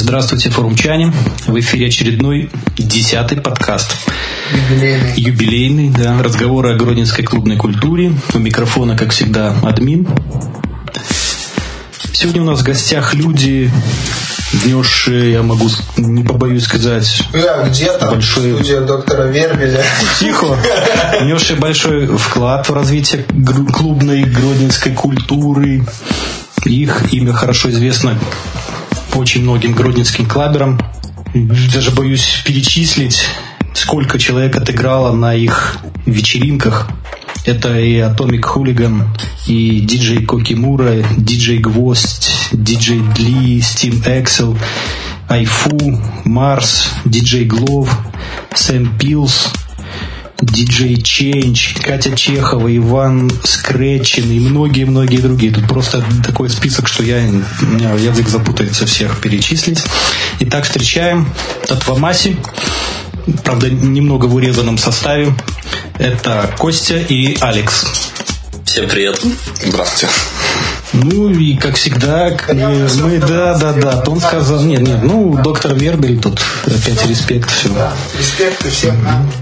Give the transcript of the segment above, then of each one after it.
Здравствуйте, форумчане. В эфире очередной 10-й подкаст. Юбилейный, да. Разговоры о гродненской клубной культуре. У микрофона, как всегда, админ. Сегодня у нас в гостях люди, внесшие, я могу, не побоюсь сказать, где там большой... студия доктора Вербеля. Тихо. Внесшие большой вклад в развитие клубной гродненской культуры. Их имя хорошо известно очень многим гродненским клаберам. Даже боюсь перечислить, сколько человек отыграло на их вечеринках. Это и Atomic Hooligan, и диджей Кокимура, диджей Гвоздь, диджей Дли, Steam Axel, Айфу, Марс, диджей Глов, Сэм Пилс, диджей Ченч, Катя Чехова, Иван Скретчин и многие-многие другие. Тут просто такой список, что у меня язык запутается всех перечислить. Итак, встречаем Татвамаси. Правда, немного в урезанном составе. Это Костя и Алекс. Всем привет. Здравствуйте. Ну и как всегда, мы да. Он сказал, доктор Вербель тут опять респект, все. Да, респект и всем.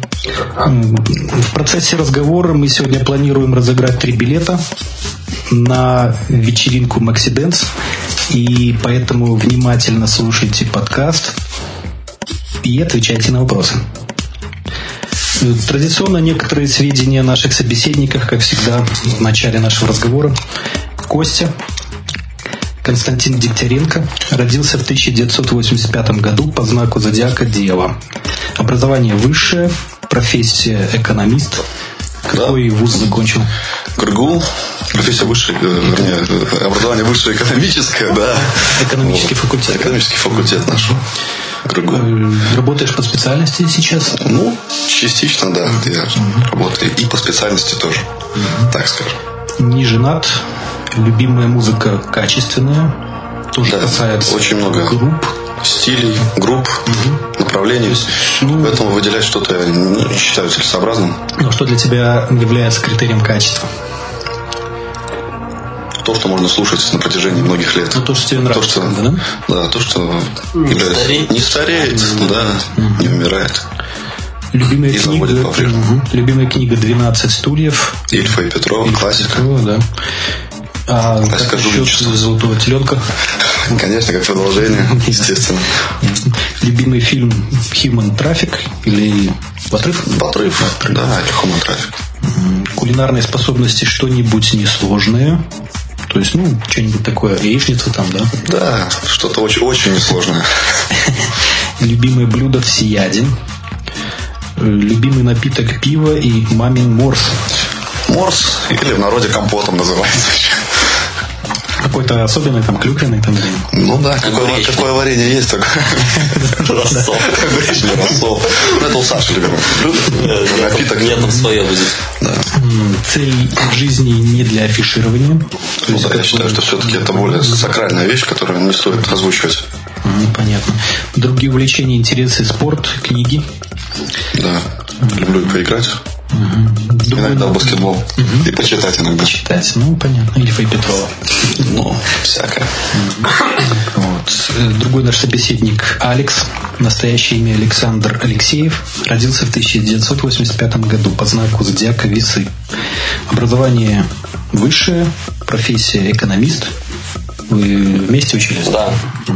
В процессе разговора мы сегодня планируем разыграть 3 билета на вечеринку Maxi Dance, и поэтому внимательно слушайте подкаст и отвечайте на вопросы. Традиционно некоторые сведения о наших собеседниках, как всегда, в начале нашего разговора. Костя Константин Дегтяренко родился в 1985 году по знаку зодиака Дева. Образование высшее, профессия экономист. Какой вуз закончил? ГРГУ. Профессия высшая, образование высшее экономическое, да. Экономический факультет. Экономический факультет наш. ГРГУ. Работаешь по специальности сейчас? Частично, да. Я работаю и по специальности тоже, так скажем. Не женат. Любимая музыка качественная. Тоже касается очень много групп. Стилей, групп, направлений. Поэтому выделять что-то я не считаю целесообразным. Но что для тебя является критерием качества? То, что можно слушать на протяжении многих лет. То, что тебе нравится. То, что не стареет, не умирает. Любимая книга «12 стульев». Ильфа и Петрова, классика. Да. А как насчет «Золотого теленка»? Конечно, как продолжение, естественно. Любимый фильм «Human Traffic» или «Отрыв»? «Отрыв», да, или «Human Traffic». Кулинарные способности что-нибудь несложное. То есть, что-нибудь такое, яичница там, да? Да, что-то очень несложное. Любимое блюдо всеяден. Любимый напиток пива и мамин морс. Морс, или в народе компотом называется. Какой-то особенный, там, клюквенный, там, какое варенье есть такое? Рассол. Гречный рассол. Это у Саши любимый блюдо. Напиток. Нет, там свое будет. Цель в жизни не для афиширования. Я считаю, что все-таки это более сакральная вещь, которую не стоит озвучивать. Понятно. Другие увлечения, интересы, спорт, книги. Да, люблю поиграть. Иногда в баскетбол. И почитать иногда. Почитать, понятно. Ильфа и Петрова. Всякое. Другой наш собеседник Алекс, настоящее имя Александр Алексеев, родился в 1985 году по знаку зодиака Весы. Образование высшее, профессия экономист. Вы вместе учились? Да.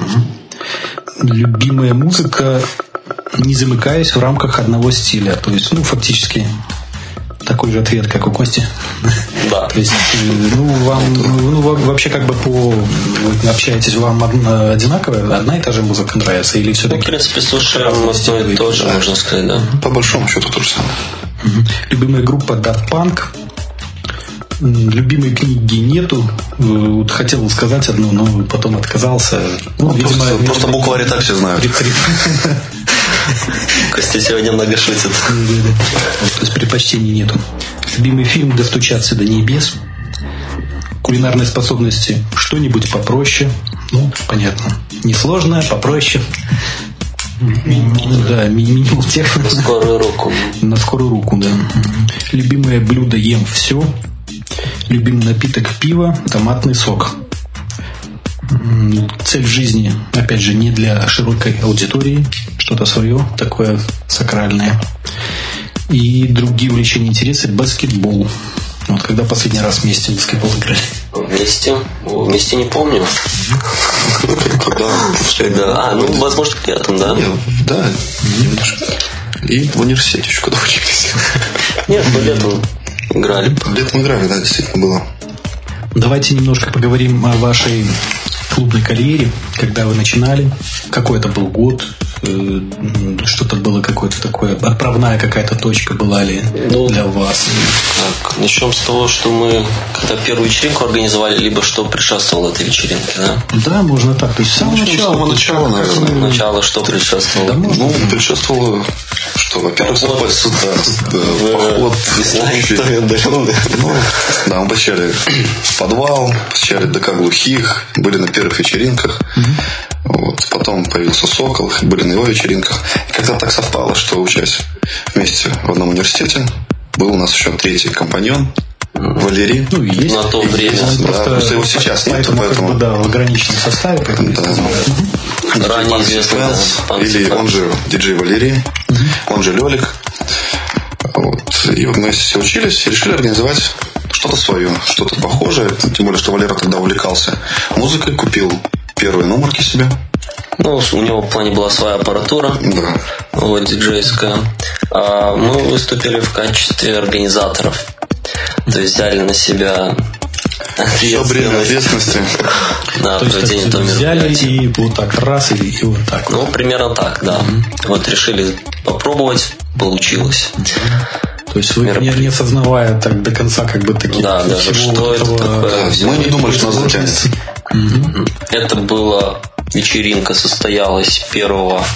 Любимая музыка, не замыкаясь в рамках одного стиля. То есть, фактически такой же ответ, как у Кости. Да. То есть, вам вообще вы общаетесь, вам одинаковая, одна и та же музыка нравится? Или все-таки... В принципе, слушаем тоже, можно сказать, да. По большому счету то же самое. Любимая группа Daft Punk. Любимой книги нету. Хотел сказать одну, но потом отказался. Просто буквари так все знают. Костя сегодня много шутит. То есть предпочтений нету. Любимый фильм «Достучаться до небес». Кулинарные способности что-нибудь попроще. Понятно. Несложное, попроще. Да, минимум тех. На скорую руку. На скорую руку, да. Любимое блюдо ем все. Любимый напиток пиво, томатный сок. Цель в жизни, опять же, не для широкой аудитории, что-то свое, такое сакральное. И другие увлечения, интересы, баскетбол. Вот когда последний раз вместе в баскетбол играли? Вместе не помню. Когда? Возможно, летом, да? Да, немножко. И в университете еще когда учились. Нет, мы летом играли. Летом играли, да, действительно было. Давайте немножко поговорим о вашей клубной карьере, когда вы начинали, какой это был год, что-то было какое-то такое, отправная какая-то точка была ли для вас? Так, начнем с того, что мы, когда первую вечеринку организовали, либо что предшествовало этой вечеринке, да? Да, можно так. То есть с самого начала, наверное. Начало, что предшествовало? Предшествовало, что, во-первых, поход. Да, мы посещали подвал, посещали ДК глухих, были на первых вечеринках. Вот. Потом появился Сокол, были на его вечеринках. И как-то так совпало, что, учась вместе в одном университете, был у нас еще третий компаньон Валерий. Есть. На то время. Да, просто его сейчас нет, поэтому... Да, в ограниченном составе. Да. Ранее известный или он же диджей Валерий, он же Лёлик. Вот. И вот мы все учились и решили организовать что-то свое, что-то похожее. Тем более, что Валера тогда увлекался музыкой, купил первые номерки себе. У него в плане была своя аппаратура, диджейская. А мы выступили в качестве организаторов. То есть взяли на себя ответственности. Да, то есть взяли и вот так раз и вот так. Примерно так, да. Вот решили попробовать, получилось. То есть вы не осознавая так до конца таких даже что это такое. Мы не думали, что нас затянет. Это была вечеринка, состоялась 1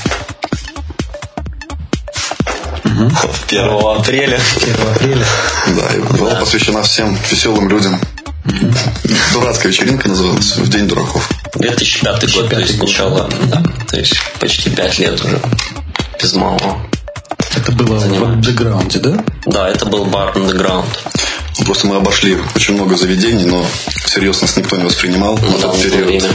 апреля. Да, и была посвящена всем веселым людям. Дурацкая вечеринка называлась «В день дураков». 2005 год, то есть начало, да, то есть почти 5 лет уже, без малого. Это было в андеграунде, да? Да, это был бар Underground. Просто мы обошли очень много заведений, но всерьез нас никто не воспринимал на тот период.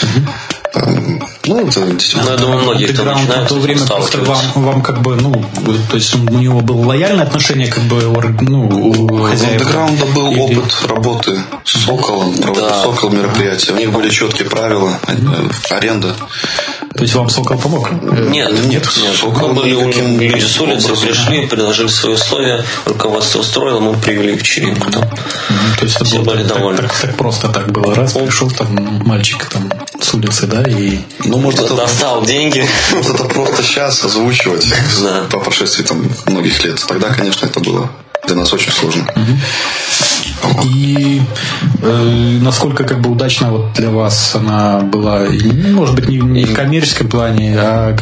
Я думаю, многие, кто начинает, в то время просто вам то есть у него было лояльное отношение у хозяев. У Underground был опыт работы с Соколом, Сокол мероприятия. У них были четкие правила, аренда. То есть вам Сокол помог? Нет. Мы были люди с улицы, пришли, предложили свои условия, руководство устроило, мы привели вечеринку там. То есть все были довольны. Так просто так было. Раз пришел там мальчик там с улицы, да, и... может, это достал деньги. Может, это просто сейчас озвучивать по прошествии многих лет. Тогда, конечно, это было для нас очень сложно. И насколько удачно для вас она была, может быть, не в коммерческом плане, а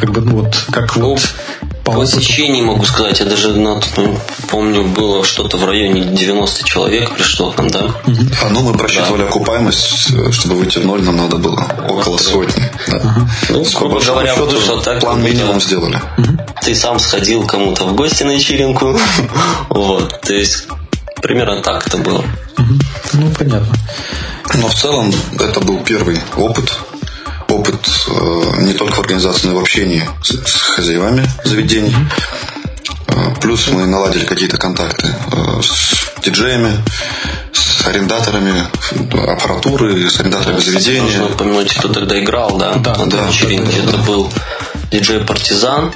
по посещении могу сказать, я даже помню, было что-то в районе 90 человек пришло там, да? Мы просчитывали окупаемость, чтобы выйти в ноль, нам надо было около сотни. Грубо говоря, вышло так. План минимум сделали. Ты сам сходил кому-то в гости на вечеринку. То есть примерно так это было. Понятно. Но в целом это был первый опыт не только в организации, но и в общении с хозяевами заведений. Плюс мы наладили какие-то контакты с диджеями, с арендаторами аппаратуры, с арендаторами заведения. Нужно упомянуть, кто тогда играл, да? На вечеринке. Это был диджей Партизан,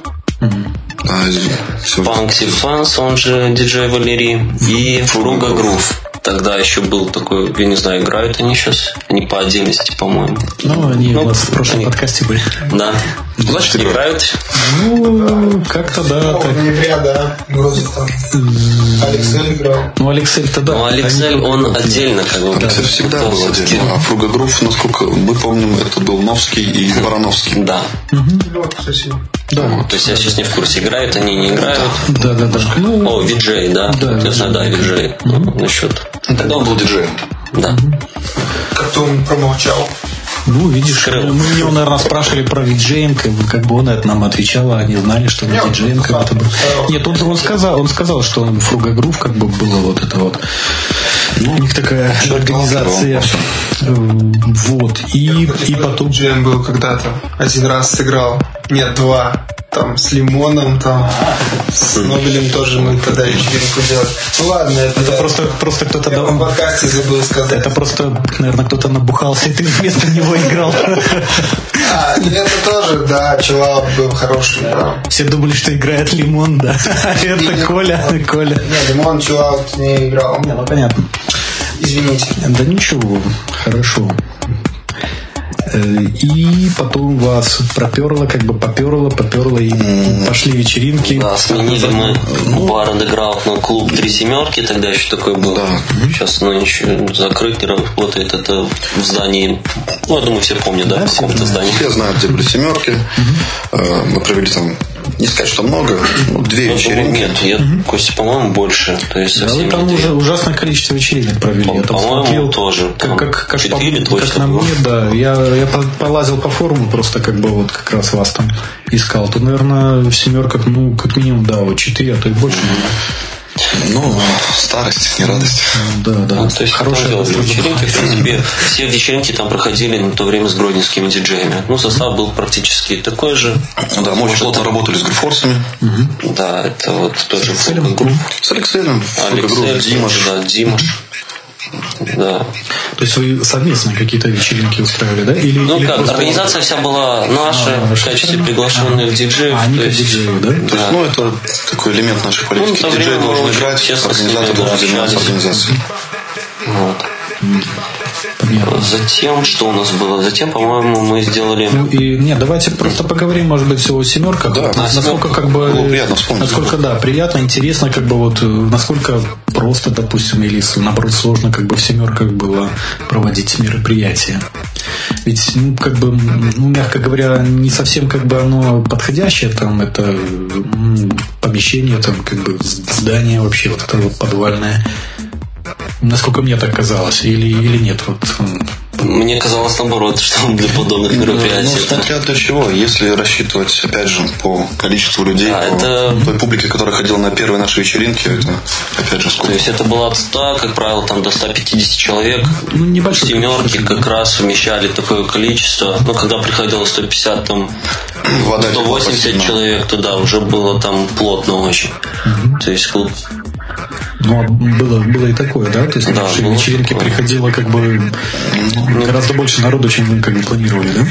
Фанкси Фанс, он же диджей Валерий, и Фруга Грув. Тогда еще был такой, я не знаю, играют они сейчас, они по отдельности, по-моему. Они у нас в прошлом подкасте были. Да. Значит, играют. Как-то да. Ноября, да. Алексель играл. Алексель-то да. Алексель, он отдельно Алексель всегда был отдельно. А Фруга Грув, насколько мы помним, это был Новский и Барановский. Да. Да. То есть я сейчас не в курсе, играют они, не играют. Да. Виджей, да. Да, Виджей. Насчет. Тогда он был диджеем. Да. Как-то он промолчал. Видишь, мы его, наверное, спрашивали про виджеинг, он это нам отвечал, они знали, что виджеинг это был. Нет, он сказал, что Фруга Грув было вот это вот У них такая организация. Вот. И потом... Джем был когда-то. Один раз сыграл. Нет, два. Там с Лимоном, там с Нобелем тоже мы тогда вечеринку делали. Ну ладно, это просто кто-то... Я в подкасте забыл сказать. Это просто, наверное, кто-то набухался, и ты вместо него играл. Это тоже, да, чиллаут был хороший. Все думали, что играет Лимон, да. Это Коля. Нет, Лимон чиллаут не играл. Ну понятно. Извините. Да ничего, хорошо. И потом вас поперло, и пошли вечеринки. Да, сменили мы бар Underground на клуб «Три семерки», тогда еще такой был. Да. Сейчас, еще закрыт, не работает это в здании. Я думаю, все помнят, да, в каком-то здании. Все знают, где были семерки. Мы провели там, не сказать, что много, 2 вечеринки. Нет, Костя, по-моему, больше. То есть да, вы там уже ужасное количество вечеринок провели. По-моему, тоже. Как 4 точно. Как на мне, да. Я полазил по форуму, просто вот как раз вас там искал. То, наверное, в семерках, как минимум, да, 4, а то и больше. Старость, не радость. Да. То есть хорошие вечеринки, в принципе, все вечеринки там проходили на то время с гродненскими диджеями. Состав был практически такой же. Да, мы очень плотно работали с Грифорсами. Да, это вот тоже с Алексеем, Димаш. Да. То есть вы совместно какие-то вечеринки устраивали, да? Или как, организация вся была наша, в качестве приглашенных диджеев. Они как диджеи, да? То есть, это такой элемент нашей политики. Диджей должен играть, организатор должен заниматься организацией. Вот. Затем, что у нас было? Затем, по-моему, мы сделали... Нет, давайте просто поговорим, может быть, о семерках. Да, насколько было приятно вспомнить. Насколько, да, приятно, интересно, насколько просто, допустим, или наоборот сложно, в семерках было проводить мероприятия. Ведь, мягко говоря, не совсем оно подходящее, там, это помещение, там, здание вообще, вот это вот подвальное. Насколько мне так казалось, или нет? Мне казалось наоборот, что для подобных мероприятий. Смотря для чего. Если рассчитывать, опять же, по количеству людей, той публике, которая ходила на первые наши вечеринки, это, опять же, сколько? То есть это была как правило, там до 150 человек. Небольшой семерки как раз вмещали такое количество. Но когда приходило 150, там 180 человек, туда уже было там плотно очень. То есть клуб. Было и такое, да? То есть на наши вечеринки приходило гораздо больше народу, чем вы планировали, да?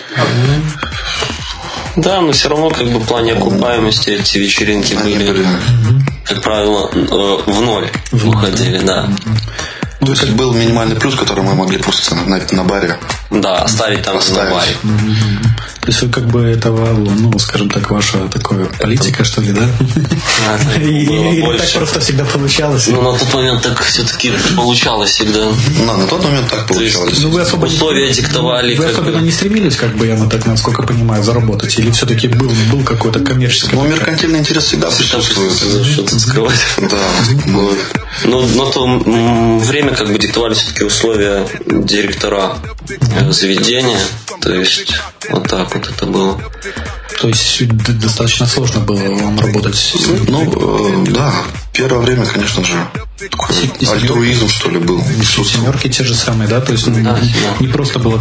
Да, но все равно в плане окупаемости эти вечеринки были, как правило, в ноль выходили, да. То есть был минимальный плюс, который мы могли просто на баре. Да, оставить там на баре. То есть вы этого, скажем так, ваша такая политика, что ли, да? Или так просто всегда получалось? На тот момент так все-таки получалось всегда. На тот момент так получалось. Условия диктовали. Вы особенно не стремились, я так, насколько понимаю, заработать? Или все-таки был какой-то коммерческий? Меркантильный интерес всегда присутствует. Что тут скрывать? Да. Но на то время диктовали все-таки условия директора заведения. То есть вот так вот это было. То есть достаточно сложно было вам работать? Да. Первое время, конечно же, такой альтруизм, что ли, был. Семерки те же самые, да? То есть не просто было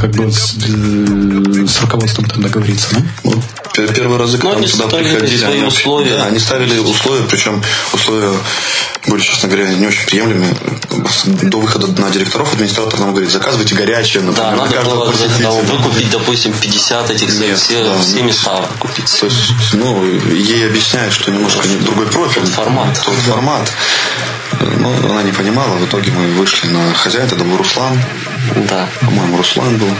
с руководством там договориться, да? Первые разы, когда мы сюда приходили, они ставили условия, причем условия были, честно говоря, не очень приемлемые. До выхода на директоров администратор нам говорит, заказывайте горячее. Да, надо было выкупить, допустим, 50 этих все места купить. То есть, ей объясняют, что немножко другой профиль. Формат. Но она не понимала. В итоге мы вышли на хозяина, это был Руслан. Да. По-моему, Руслан был.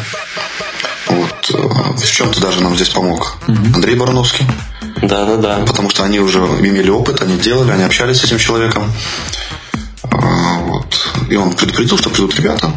В чем-то даже нам здесь помог Андрей Барановский. Да. Потому что они уже имели опыт, они делали, они общались с этим человеком. И он предупредил, что придут ребята.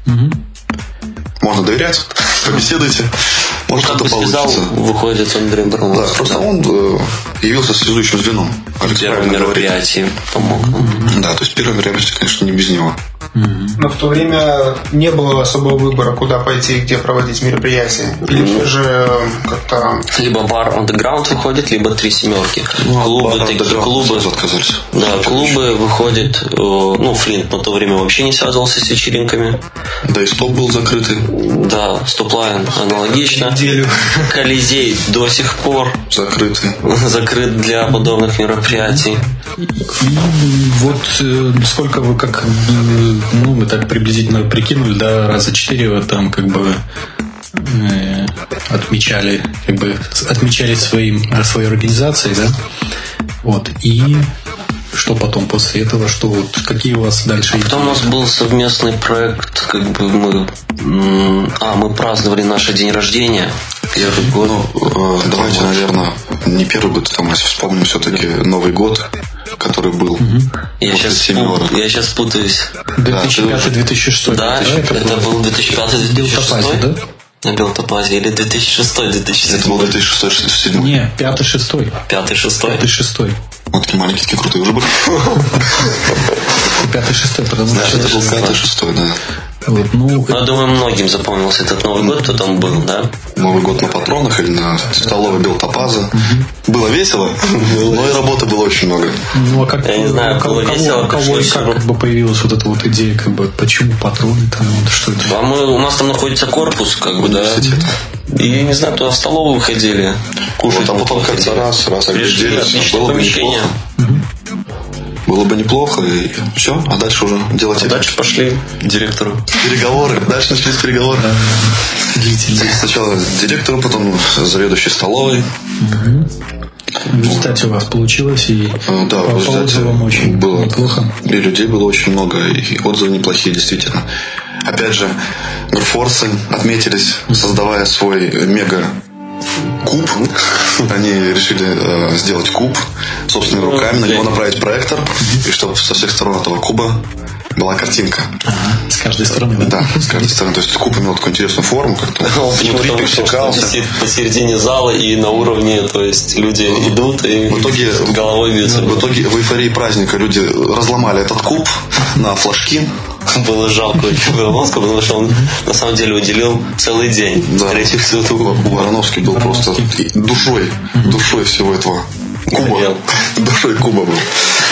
Можно доверять, побеседуйте. Может, что-то получится. Выходит Андрей Барановский. Да, просто он явился связующим звеном. Первое мероприятие помог. Да, то есть первое мероприятие, конечно, не без него. Но в то время не было особого выбора, куда пойти и где проводить мероприятия. Или все же как-то... Либо бар андеграунд выходит, либо три семерки. Клубы, такие клубы. Отказались. Да, клубы выходят. Флинт на то время вообще не связывался с вечеринками. Да, и стоп был закрытый. Да, стоп-лайн аналогично. Неделю. Колизей до сих пор закрыт для подобных мероприятий. И вот сколько вы мы так приблизительно прикинули, да, раза 4 вы там как бы отмечали своей организацией, да? Вот. И что потом после этого, какие у вас дальше? Потом у нас был совместный проект, мы праздновали наш день рождения. Первый год. Давайте, наверное, не первый год, вспомним все-таки Новый год, который был. Я сейчас путаюсь. 2005-2006. Да, это был 2005-2006. Да? На Белтопазе или 2006-2007? Это был 2006-2007. Не, 5-6. 5-6. 5-6. Вот такие маленькие, такие крутые уже были. 5-6, потому что... Да, это был 5-6, да. Вот, я думаю, многим запомнился этот Новый год, кто там был, да? Новый год на Патронах или на столовой Белтопаза. Было весело, но и работы было очень много. Я не знаю, было весело. У кого и как появилась вот эта вот идея, почему Патроны там, что это? У нас там находится корпус, да. И, не знаю, туда в столовую ходили, кушать. А потом как-то раз огляделись, было бы неплохо. Было бы неплохо, и все, а дальше уже делать. Дальше пошли к директору. Переговоры. Дальше начались переговоры. Сначала директору, потом заведующий столовой. В результате у вас получилось, и да, по отзывам очень было неплохо. И людей было очень много, и отзывы неплохие, действительно. Опять же, Грфорсы отметились, создавая свой мега-куб. Они решили сделать куб собственными руками, на него направить проектор, и чтобы со всех сторон этого куба была картинка. С каждой стороны. Да, с каждой стороны. То есть куб имел такую интересную форму, как-то внутри пересекался. Посередине зала и на уровне, то есть люди идут и в итоге головой бьются. В итоге в эйфории праздника люди разломали этот куб на флажки. Было жалко Вороновского, потому что он на самом деле уделил целый день. Да. Вороновский был просто душой всего этого куба. Душой куба был.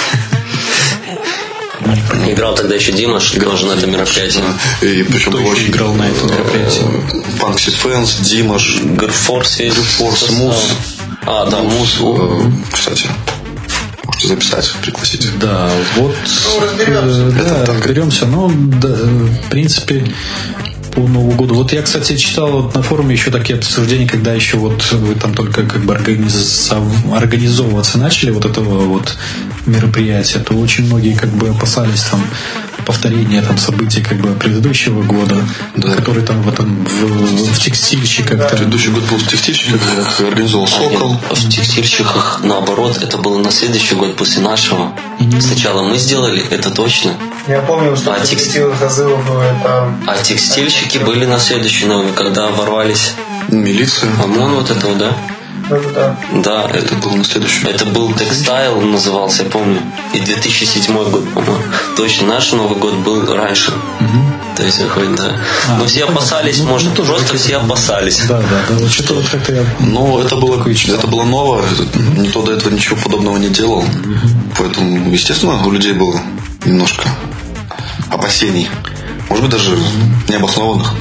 Играл тогда еще Димаш, тоже на этом мероприятии. И причем кто еще играл на этом мероприятии? Панксид Фэнс, Димаш, Грфорс, Мус. Да, Мус. Кстати, можете записать, пригласить. Да, вот. Разберемся. Но, в принципе, по Новому году. Вот я, кстати, читал на форуме еще такие обсуждения, когда еще вы там только организовываться начали вот этого вот мероприятия, то очень многие опасались там повторения событий предыдущего года, да. Который там в текстильщик как-то. Предыдущий год был в текстильщиках, организовал Сокол. В текстильщиках, наоборот, это было на следующий год после нашего. Сначала мы сделали, это точно. Я помню, что текстильных отзывов было это... А текстильщики были на следующий новый, когда ворвались. Милиция. ОМОН вот этого, да? Да, это был на следующий. Это был Текстайл, назывался, я помню. И 2007 год, по-моему. Точно, наш Новый год был раньше. То есть, выходит, да. Но все опасались, может, просто все опасались. Да. Вот что-то вот как-то я... Это было ново. Никто до этого ничего подобного не делал. Поэтому, естественно, у людей было немножко опасений. Может быть, даже необоснованных.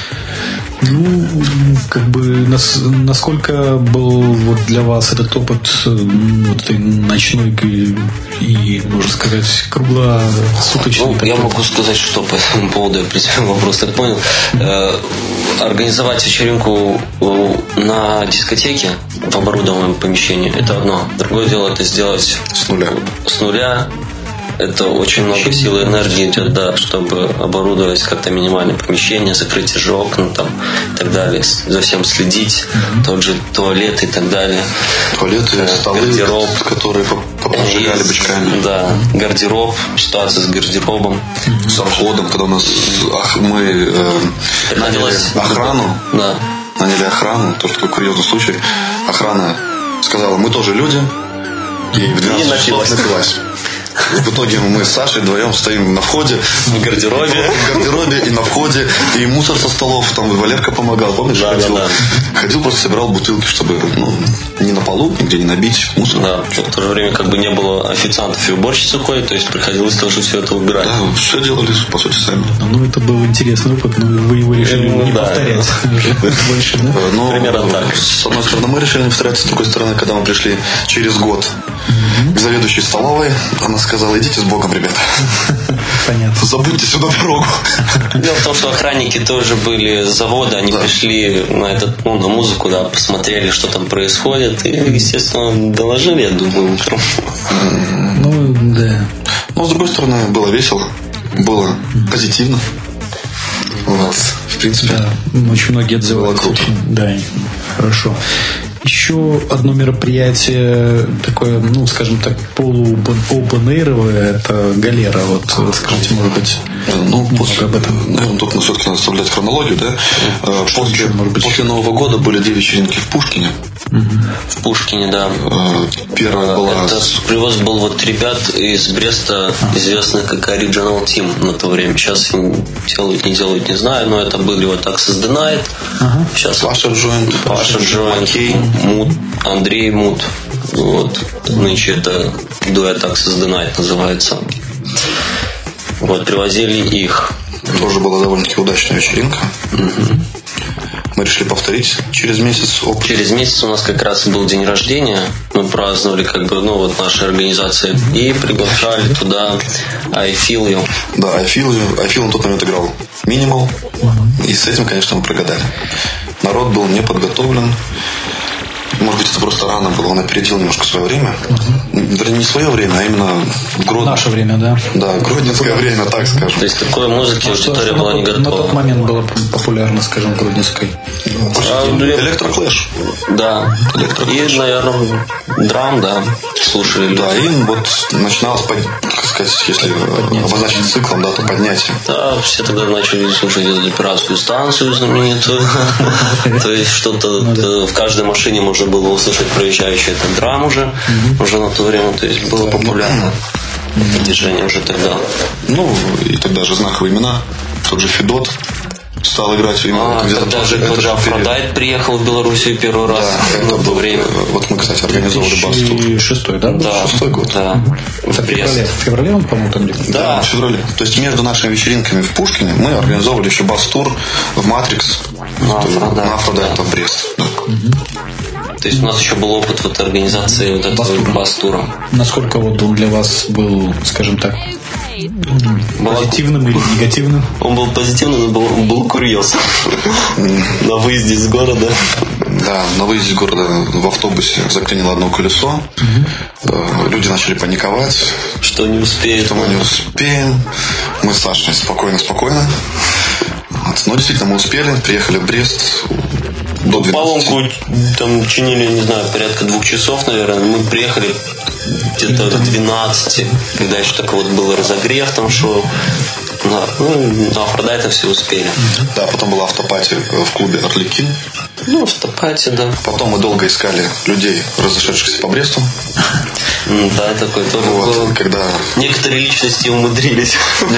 Насколько был вот для вас этот опыт этой ночной и, можно сказать, круглосуточный? Я могу сказать, что по этому поводу, я прицепил вопрос, так понял. Организовать вечеринку на дискотеке в оборудованном помещении – это одно. Другое дело – это сделать с нуля. Это очень много сил и энергии идет, да, чтобы оборудовать как-то минимальное помещение, закрыть же окна там, и так далее, за всем следить, тот же туалет и так далее. Туалеты, столы, гардероб, которые поджигали бычками. Да, гардероб, ситуация с гардеробом. С обходом, когда у нас мы наняли охрану, то, что такой курьезный случай, охрана сказала, мы тоже люди, и в 12 часов напилась. В итоге мы с Сашей вдвоем стоим на входе. В гардеробе. И на входе. И мусор со столов. Там Валерка помогал. Помнишь? Ходил, просто собирал бутылки, чтобы не на полу, нигде не набить мусор. Да, в то же время как бы не было официантов и уборщицы ходит, то есть приходилось тоже все это убирать. Да, все делали, по сути, сами. Ну, это был интересный опыт, но вы его решили не повторять больше, да? Примерно так. С одной стороны, мы решили не повторять, с другой стороны, когда мы пришли через год к заведующей столовой, она сказала: идите с Богом, ребята. Понятно. Забудьте сюда дорогу. Дело в том, что охранники тоже были с завода, они пришли на на музыку, да, посмотрели, что там происходит, и, естественно, доложили, я думаю, утром. Ну, да. Но, с другой стороны, было весело, было позитивно. Вот, в принципе. Да, очень многие отзывались. Да, хорошо. Еще одно мероприятие такое, ну, скажем так, полу-open-air-овое, это Галера. Вот скажите, может быть, немного об этом. Тут мы все-таки надо соблюдать хронологию, да? После Нового года были 2 вечеринки в Пушкине. В Пушкине, да. Первая была... Это привоз был вот ребят из Бреста, известных как Original Team на то время. Сейчас делают, не делают, не знаю, но это были вот Access the Night. Сейчас Паша Джойнт, Мут, Андрей Мут. Вот. Нынче это дуэт Access the Night называется. Вот, привозили их. Тоже была довольно-таки удачная вечеринка. Мы решили повторить через месяц опыт. Через месяц у нас как раз был день рождения. Мы праздновали как бы, нашей организации. И приглашали туда I Feel You. Да, I Feel You на тот момент играл Minimal. И с этим, конечно, мы прогадали. Народ был не подготовлен. Может быть, это просто рано было. Он опередил немножко свое время. Вернее, не свое время, а именно наше время, да? Да, гродненское время, так скажем. То есть такой музыки аудитория была не готова. На тот момент было популярно, скажем, гродненской. Электроклэш. Да. И, наверное, драм, да, слушали люди. Да, и вот начиналось, так сказать, если обозначить циклом, да, то поднятие. Да, все тогда начали слушать эту операцию станцию знаменитую. То есть что-то в каждой машине можно было услышать проезжающий этот драм уже на то время, то есть было популярно движение уже тогда. Ну, и тогда же знаковые имена, тот же Федот стал играть именно когда же Афродайт приехал в Белоруссию первый раз. Да, это было время. Вот мы, кстати, организовывали бас-тур. 2006, да? Да. 2006 год. Да. В феврале он, по-моему, там где-то? Да, в феврале. То есть между нашими вечеринками в Пушкине мы организовывали еще бас-тур в Матрикс на Афродайт в Брест. То есть у нас еще был опыт вот организации вот этого бас-тура. Насколько вот он для вас был, скажем так, позитивным или негативным? Он был позитивным, но был курьез. На выезде из города. Да, на выезде из города в автобусе заклинило одно колесо. Люди начали паниковать. Что не успеем. Что мы не успеем. Мы с Сашей спокойно. Но действительно мы успели, приехали в Брест до 12. Поломку там чинили, не знаю, порядка 2 часов, наверное. Мы приехали где-то к 12, когда еще так вот был разогрев, там шел. На Афродайта все успели. Да, потом была автопати в клубе «Арлекин». Автопати, да. Потом мы долго искали людей, разошедшихся по Бресту. Да, такой тоже было. Когда некоторые личности умудрились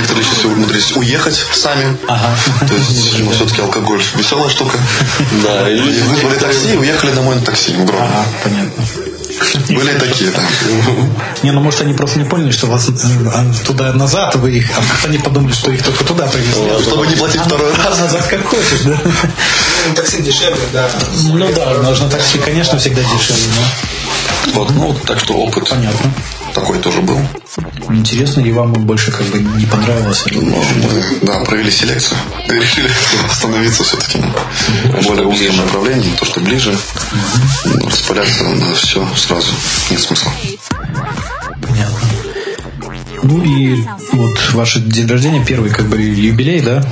уехать сами. То есть, все-таки алкоголь веселая штука. Да. И вызвали такси и уехали домой на такси. Понятно. Были такие, да. Не, может, они просто не поняли, что вас туда-назад вы их, а они подумали, что их только туда привезли. Чтобы не платить второй раз. Назад как хочешь, да? Такси дешевле, да. Ну да, нужно такси, конечно, всегда дешевле, да. Вот, так что опыт. Понятно. Такой тоже был. Интересно, и вам больше как бы не понравилось? Да, провели селекцию. И решили остановиться все-таки на более узком направлении, то, что ближе. Распыляться на все сразу нет смысла. Понятно. Ну и вот ваш день рождения, первый как бы юбилей, да?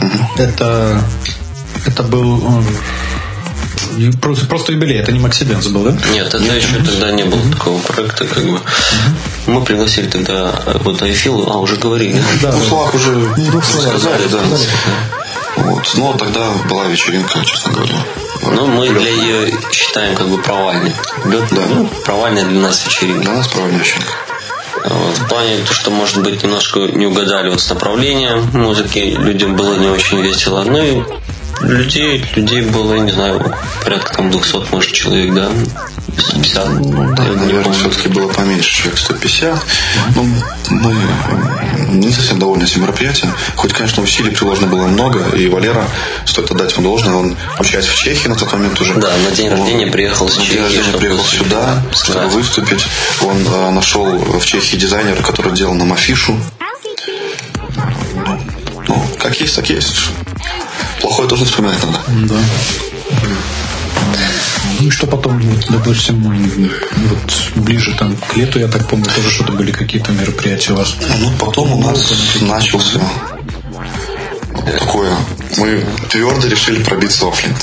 Это был... Просто юбилей, это не Максиденс был, да? Нет, это еще тогда не было такого проекта, как бы. Мы пригласили тогда вот Айфилу, уже говорили. Да, в словах уже сказали, да. Вот. Но тогда была вечеринка, честно говоря. Мы для ее считаем как бы провальной. Да. Провальная для нас вечеринка. Для нас провальная вечеринка. В плане то, что, может быть, немножко не угадали вот с направлением музыки, людям было не очень весело. Ну и людей было, я не знаю, порядка там 200, может, человек, да? 150. Ну, да, наверное, все-таки было поменьше, человек 150. Но мы не совсем довольны этим мероприятием. Хоть, конечно, усилий приложено было много, и Валера, стоит отдать ему должное, он обучается в Чехии на тот момент уже. Да, на день рождения приехал с Чехии. Приехал сюда, чтобы выступить. Он нашел в Чехии дизайнера, который делал нам афишу. Ну, как есть, так есть. Плохое тоже вспоминать надо. Да. Ну и что потом, допустим, вот ближе там к лету, я так помню, тоже что-то были какие-то мероприятия у вас? Ну, потом у нас начался такое. Мы твердо решили пробиться во Флинт.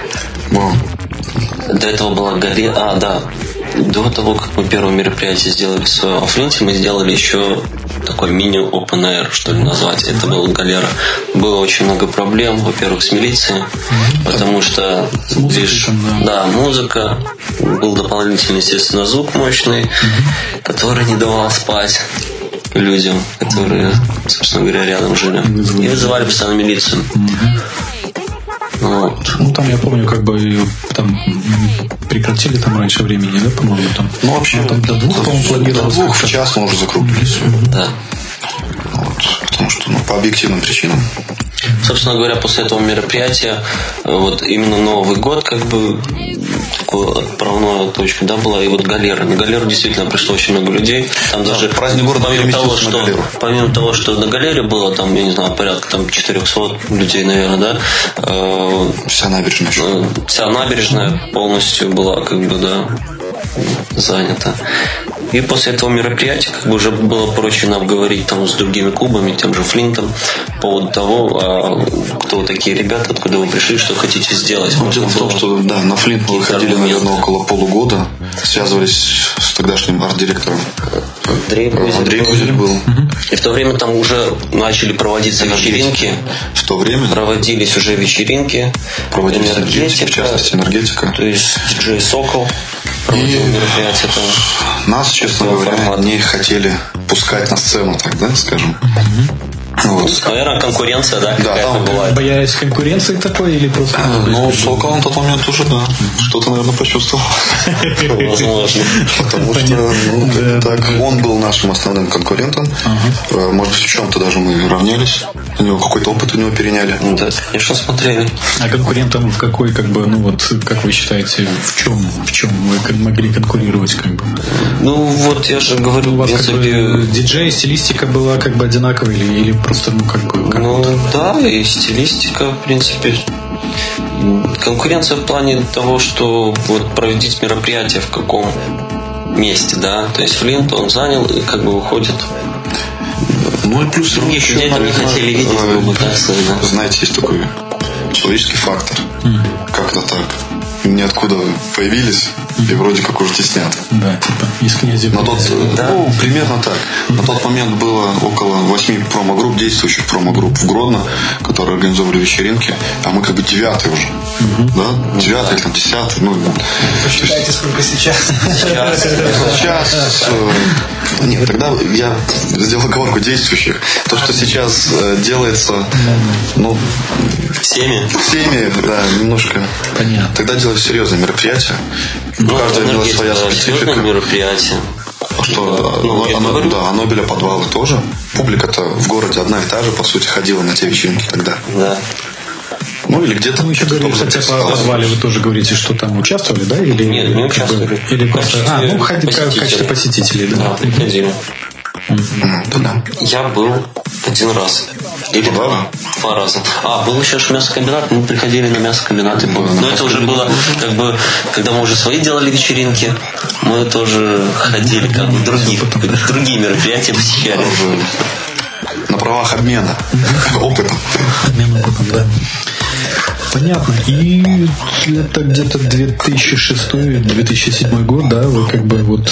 До этого была галерея. Да. До того, как мы первое мероприятие сделали во Флинте, мы сделали еще такой мини-open air, что ли, назвать. Это была галера. Было очень много проблем, во-первых, с милицией, потому что музыка, был дополнительный, естественно, звук мощный, который не давал спать людям, которые, собственно говоря, рядом жили. И вызывали постоянно милицию. Вот. Ну, там, я помню, как бы там прекратили там раньше времени, да, по-моему, там. Ну, вообще, там до 2, по-моему, планировалось. До 2 в час мы уже закруглились. Да. Вот, потому что, по объективным причинам. Собственно говоря, после этого мероприятия, вот именно Новый год, как бы, такой отправной точкой, да, была, и вот галера. На галеру действительно пришло очень много людей. Там даже праздник города помимо того, что на галере было, там, я не знаю, порядка там 400 людей, наверное, да. Вся набережная еще. Вся набережная полностью была, как бы, да, занята. И после этого мероприятия как бы уже было проще нам говорить там с другими клубами, тем же Флинтом, по поводу того, кто вы такие ребята, откуда вы пришли, что хотите сделать. Дело в том, что да, на Флинт мы выходили, наверное, около полугода, связывались с тогдашним арт-директором. Андрей Гузель был. И в то время там уже начали проводиться вечеринки. В то время проводились уже вечеринки. Проводились энергетика, в частности энергетика. То есть диджей Сокол проводил мероприятия там. Нас, честно говоря, не хотели пускать на сцену, так, да, скажем. Вот. Наверное, конкуренция, да, какая-то была. Боялись конкуренции такой или просто... Ну, Сокол на тот момент уже, да, что-то, наверное, почувствовал. Возможно. Потому что, так, он был нашим основным конкурентом. Может быть, в чем-то даже мы равнялись. У него какой-то опыт у него переняли. Да, конечно, смотрели. А конкурентом в какой, как бы, ну вот, как вы считаете, в чем вы могли конкурировать, как бы? Ну, вот я же говорю, у вас как бы диджей, стилистика была как бы одинаковой или просто, ну, как бы... Да, и стилистика, в принципе. Конкуренция в плане того, что вот проводить мероприятие в каком месте, да. То есть Флинт он занял и как бы уходит. Ну и плюс других людей там не хотели видеть, так сказать, да. Знаете, есть такой человеческий фактор. Как-то так. Ниоткуда появились и вроде как уже теснят. Да, типа из князя. Ну, примерно так. На тот момент было около 8 промо-групп, действующих промо-групп в Гродно, которые организовывали вечеринки, а мы как бы 9-й уже. Да? 9-й или там 10-й. Ну, посчитайте, сколько сейчас. Сейчас. Нет, тогда я сделал оговорку действующих. То, что сейчас делается, ну, всеми, да, немножко. Понятно. Тогда делали серьезные мероприятия. Каждая имела своя специфика. Мероприятие. Что, да, Нобеля подвалы тоже. Публика-то в городе одна и та же, по сути, ходила на те вечеринки тогда. Да. Ну или где-то. Ну, еще говорили, хотя по подвале вы тоже говорите, что там участвовали, да? Или, нет, не участвовали. Или просто... в качестве посетителей, да. Да, приходили. Да. Я был один раз. Или два раза. Был еще мясокомбинат, мы приходили на мясокомбинаты. Но это уже было, как бы, когда мы уже свои делали вечеринки, мы тоже ходили, как бы, другие мероприятия посещали. На правах обмена опытом. Обмен опытом, да. Понятно. И это где-то 2006-2007 год, да, вы как бы вот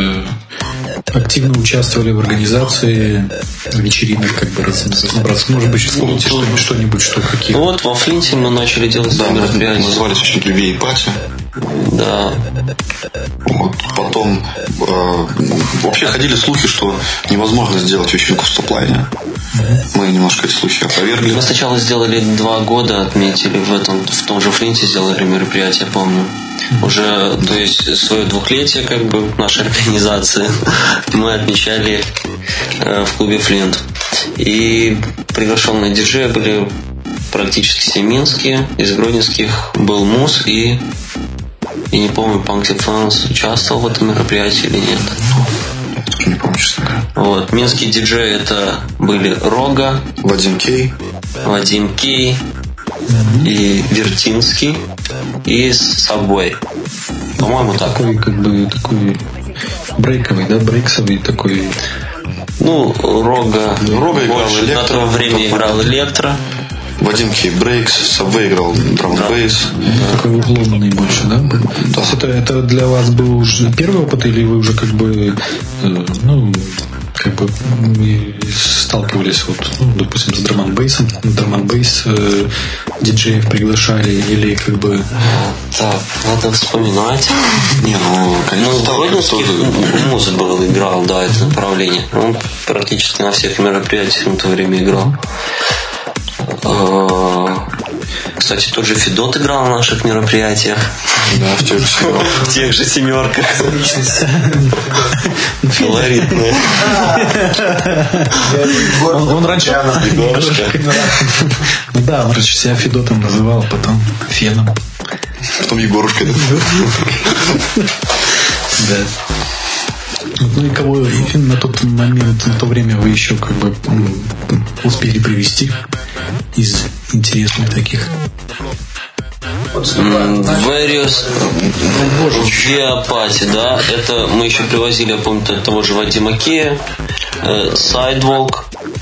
активно участвовали в организации вечеринок, как бы разнообразных. Может быть, вспомните что-нибудь, что какие. Ну вот во Флинте мы начали делать мероприятия. Мы назывались очень VA Party. Да. Вот. Потом вообще ходили слухи, что невозможно сделать вечеринку в стоплайне. Мы немножко эти слухи опровергли. Мы сначала сделали 2 года, отметили в том же Флинте сделали мероприятие, помню. Уже, то есть, свое 2-летие как бы нашей организации мы отмечали в клубе Флинт. И приглашенные диджеи были практически все минские. Из гродненских был Мус и не помню, Панк Фанс участвовал в этом мероприятии или нет. Я тоже не помню, честно говоря. Вот. Минские диджеи это были Рога, Вадим Кей и Вертинский и Сабвей. По-моему, так. Такой брейковый, да, брейксовый такой. Ну, Рога играл больше на то время играл электро. Вадим Кей брейкс, Сабвей играл драм-н-бейс. Такой углубленный больше, да? То есть это для вас был уже первый опыт, или вы уже как бы сталкивались допустим, с драм-н-бейсом, драм-н-бейс диджеев приглашали, или как бы... Так, надо вспоминать. Конечно, Гродненский Муза играл, да, это направление. Он практически на всех мероприятиях на то время играл. Кстати, тот же Федот играл на наших мероприятиях. Да, в тех же семерках. Колоритные. Он раньше... Да, он раньше себя Федотом называл, потом Феном. Потом Егорушкой. Да. Ну и кого на тот момент, на то время вы еще как бы успели привести из интересных таких? Various Виапати, да. Это мы еще привозили, я помню, того же Вадима Кея, Sidewalk.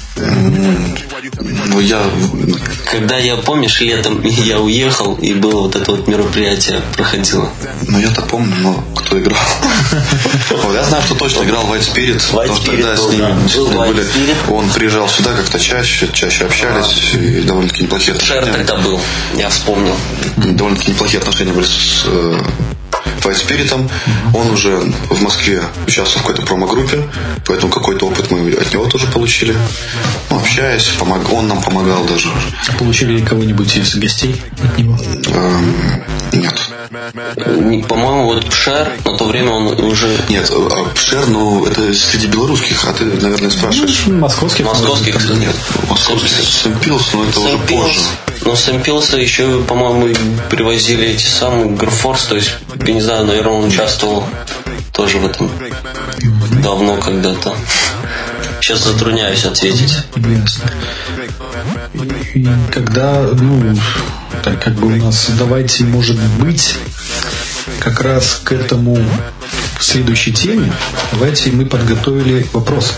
Когда я, помнишь, летом я уехал, и было вот это вот мероприятие проходило. Я-то помню, но кто играл? Я знаю, что точно играл White Spirit, потому что тогда с ним были. Он приезжал сюда как-то чаще общались, и довольно-таки неплохие отношения. Шер тогда был, я вспомнил. Довольно-таки неплохие отношения были с White Spirit. Он уже в Москве участвовал в какой-то промо-группе, поэтому какой-то опыт мы от него тоже получили. Общаясь, он нам помогал даже. Получили кого-нибудь из гостей от него? Нет. По-моему, вот Пшер, на то время он уже... Нет, Пшер, это среди белорусских, а ты, наверное, спрашиваешь. Московских? Нет, московских. Сэмпилс, но это уже позже. Но Сэмпилса еще, по-моему, привозили эти самые Грфорс, то есть, я не знаю, наверное, он участвовал тоже в этом давно когда-то. Сейчас затрудняюсь ответить. Ясно. И когда, так как бы у нас, давайте, может быть, как раз к этому следующей теме, давайте мы подготовили вопрос.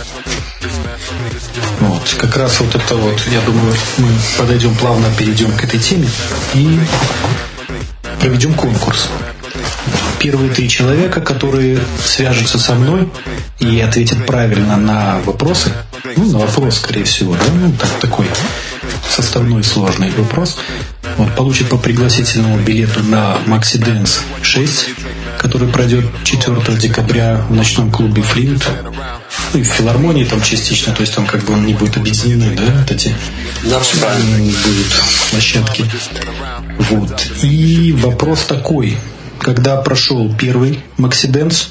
Вот, как раз вот это вот, я думаю, мы плавно перейдем к этой теме и проведем конкурс. Первые 3 человека, которые свяжутся со мной и ответят правильно на вопросы, на вопрос, скорее всего, да, такой составной сложный вопрос, получит по пригласительному билету на Maxi Dance 6, который пройдет 4 декабря в ночном клубе Флинт. И в филармонии там частично, то есть там как бы он не будет объединены, да, вот эти будут площадки. Вот. И вопрос такой: когда прошел первый Maxi Dance,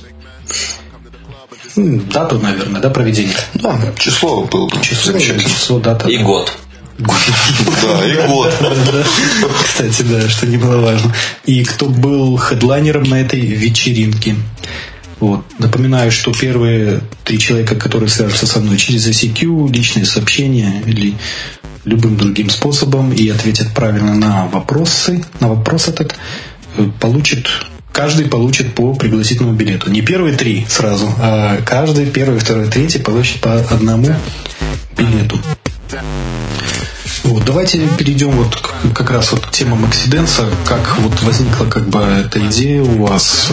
дату, наверное, да, проведения? Да, число было. Число, дата. И год. Да, и год. Кстати, да, что немаловажно. И кто был хедлайнером на этой вечеринке. Вот. Напоминаю, что первые 3 человека, которые свяжутся со мной через ICQ, личные сообщения или любым другим способом и ответят правильно на вопрос этот, каждый получит по пригласительному билету. Не первые 3 сразу, а каждый первый, второй, третий получит по одному билету. Вот, давайте перейдем как раз к теме Maxi Dance. Как возникла эта идея у вас?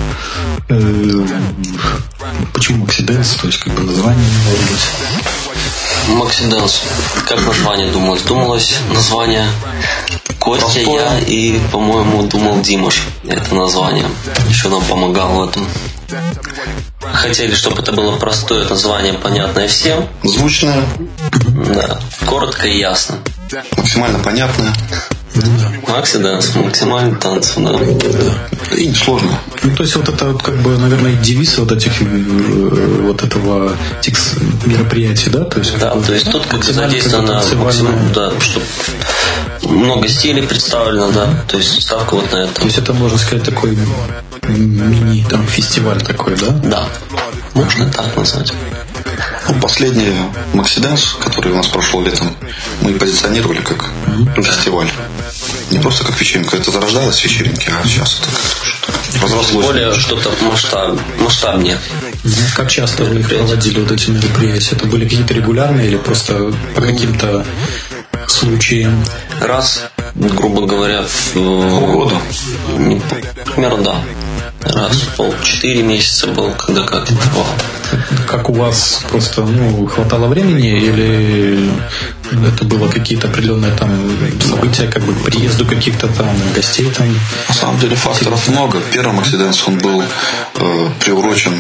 Почему Maxi Dance? То есть название может быть? Maxi Dance. Как название думалось? Думалось название Костя, я и, по-моему, думал Димаш. Это название. Еще нам помогал в этом. Хотели, чтобы это было простое название, понятное всем. Звучное. Да. Коротко и ясно. Максимально понятное. Макси Дэнс, максимальный танц, да. И несложно. Ну, то есть вот это вот, как бы, наверное, девиз вот этих вот этого мероприятия, да? То есть, да, то есть тут как задействовано максимум, да, чтобы много стилей представлено, да. То есть ставка вот на это. То есть это, можно сказать, такой мини там фестиваль такой, да? Да. Можно так назвать. Ну, последний Макси-Дэнс, который у нас прошел летом, мы позиционировали как фестиваль. Не просто как вечеринка, это зарождалось вечеринки, а сейчас это разрослось. Более что-то масштабнее. Как часто вы их проводили, вот эти мероприятия? Это были какие-то регулярные или просто по каким-то случаям? Раз, грубо говоря, в полгода. Примерно, да. Раз в 4 месяца был, когда как бывало. Как у вас просто хватало времени или это было какие-то определенные там события, как бы к приезду каких-то там гостей там? На самом деле факторов много. Первый Макси-Дэнс, он был приурочен.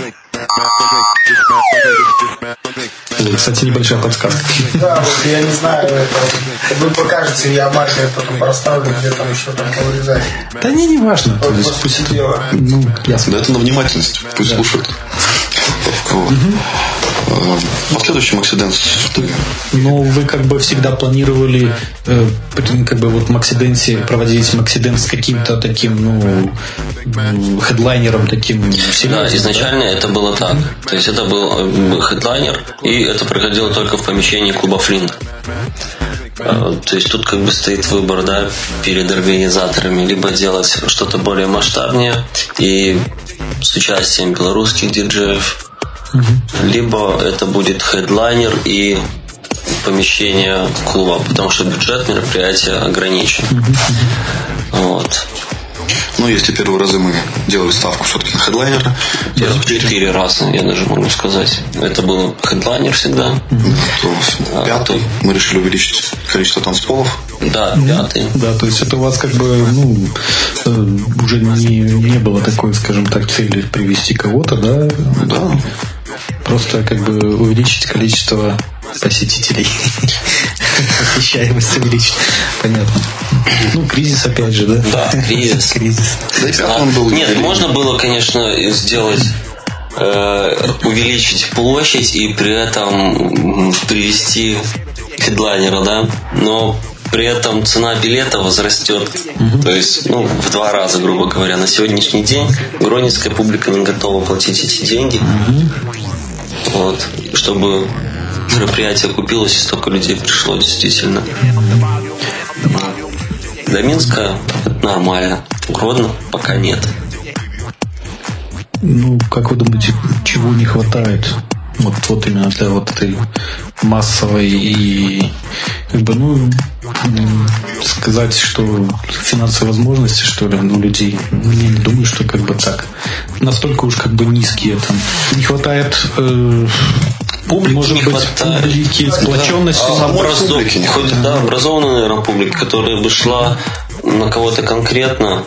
Кстати, небольшая подсказка. Да, вот я не знаю, это вы покажете, я маркер потом проставлю, где там еще там повырезать. Да не важно. Вот после дела. Ясно. Да это на внимательность, пусть слушают. Последующий Макси-Дэнс. Но вы как бы всегда планировали как бы вот Макси-Дэнсе проводить Макси-Дэнс с каким-то таким, хедлайнером таким серьезным. Да, изначально это было так. То есть это был хедлайнер, и это проходило только в помещении клуба Флинт. То есть тут как бы стоит выбор, да, перед организаторами, либо делать что-то более масштабнее и с участием белорусских диджеев, либо это будет хедлайнер и помещение клуба, потому что бюджет мероприятия ограничен. Вот. Ну, если первые разы мы делали ставку все-таки на хедлайнера. 4 раза, я даже могу сказать. Это был хедлайнер всегда. То пятый мы решили увеличить количество танцполов. Да, 5. Да, то есть это у вас как бы, уже не было такой, скажем так, цели привести кого-то, да? Да. Просто как бы увеличить количество посетителей. Посещаемость увеличить. Понятно. Кризис опять же, да? Да, кризис. Да и пятый он был. Нет, можно было, конечно, сделать увеличить площадь и при этом привести хедлайнера, да? Но при этом цена билета возрастет, то есть, в 2 раза, грубо говоря. На сегодняшний день гродненская публика не готова платить эти деньги. Вот, чтобы мероприятие окупилось и столько людей пришло, действительно. До Минска это нормально. Гродно пока нет. Как вы думаете, чего не хватает? Вот именно для вот этой массовой и как бы, сказать, что финансовые возможности, что ли, у людей, я не думаю, что как бы так настолько уж как бы низкие там. Не хватает публики, может не быть, хватает. публики, сплоченности. Образованная, наверное, публика, которая бы шла на кого-то конкретно.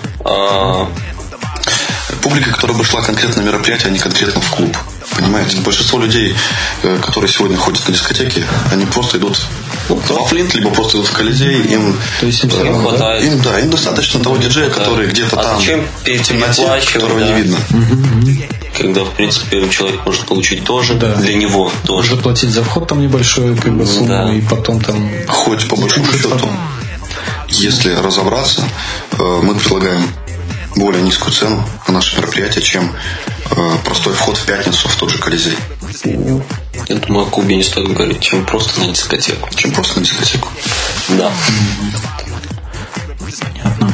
Публика, которая бы шла конкретно на мероприятие, а не конкретно в клуб. Понимаете? Большинство людей, которые сегодня ходят на дискотеки, они просто идут во Флинт, либо просто идут в Колизей. Им хватает. Им достаточно того диджея, который где-то там в темноте, которого не видно. Когда, в принципе, человек может получить тоже, для него тоже. Заплатить за вход там небольшую как бы сумму, и потом там... Хоть по большому счету, если разобраться, мы предлагаем более низкую цену на наше мероприятие, чем простой вход в пятницу в тот же Колизей. Я думаю, о клубе не стоит говорить, чем просто на дискотеку. Да. Да. Понятно.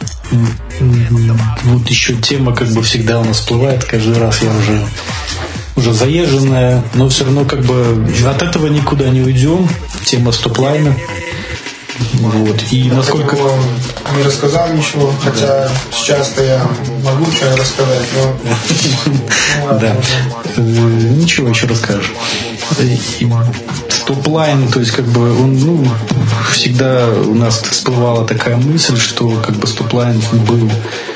Вот еще тема как бы всегда у нас всплывает, каждый раз я уже заезженная, но все равно как бы от этого никуда не уйдем. Тема стоп-лайна. Вот. И насколько... Не рассказал ничего, хотя сейчас-то я могу что рассказать, но... Да. Ничего еще расскажешь. стоп-лайн, то есть как бы он, всегда у нас всплывала такая мысль, что как бы стоп-лайн был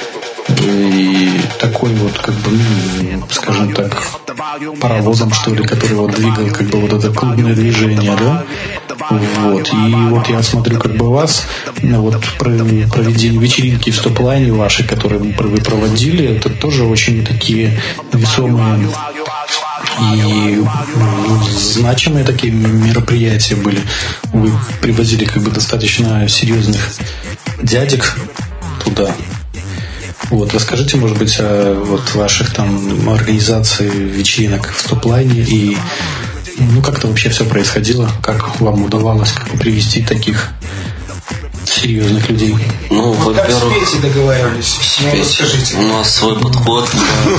и такой вот как бы, скажем так, паровозом, что ли, который вот двигал как бы вот это клубное движение, да? Вот. И вот я смотрю как бы вас, вот проведение вечеринки в стоп-лайне ваши, которые вы проводили, это тоже очень такие весомые и значимые такие мероприятия были. Вы привозили как бы достаточно серьезных дядек туда. Вот, расскажите, может быть, о вот ваших там организации вечеринок в стоп-лайне и как это вообще все происходило, как вам удавалось привести таких серьезных людей? Как с Петей договаривались? Расскажите. У нас свой подход.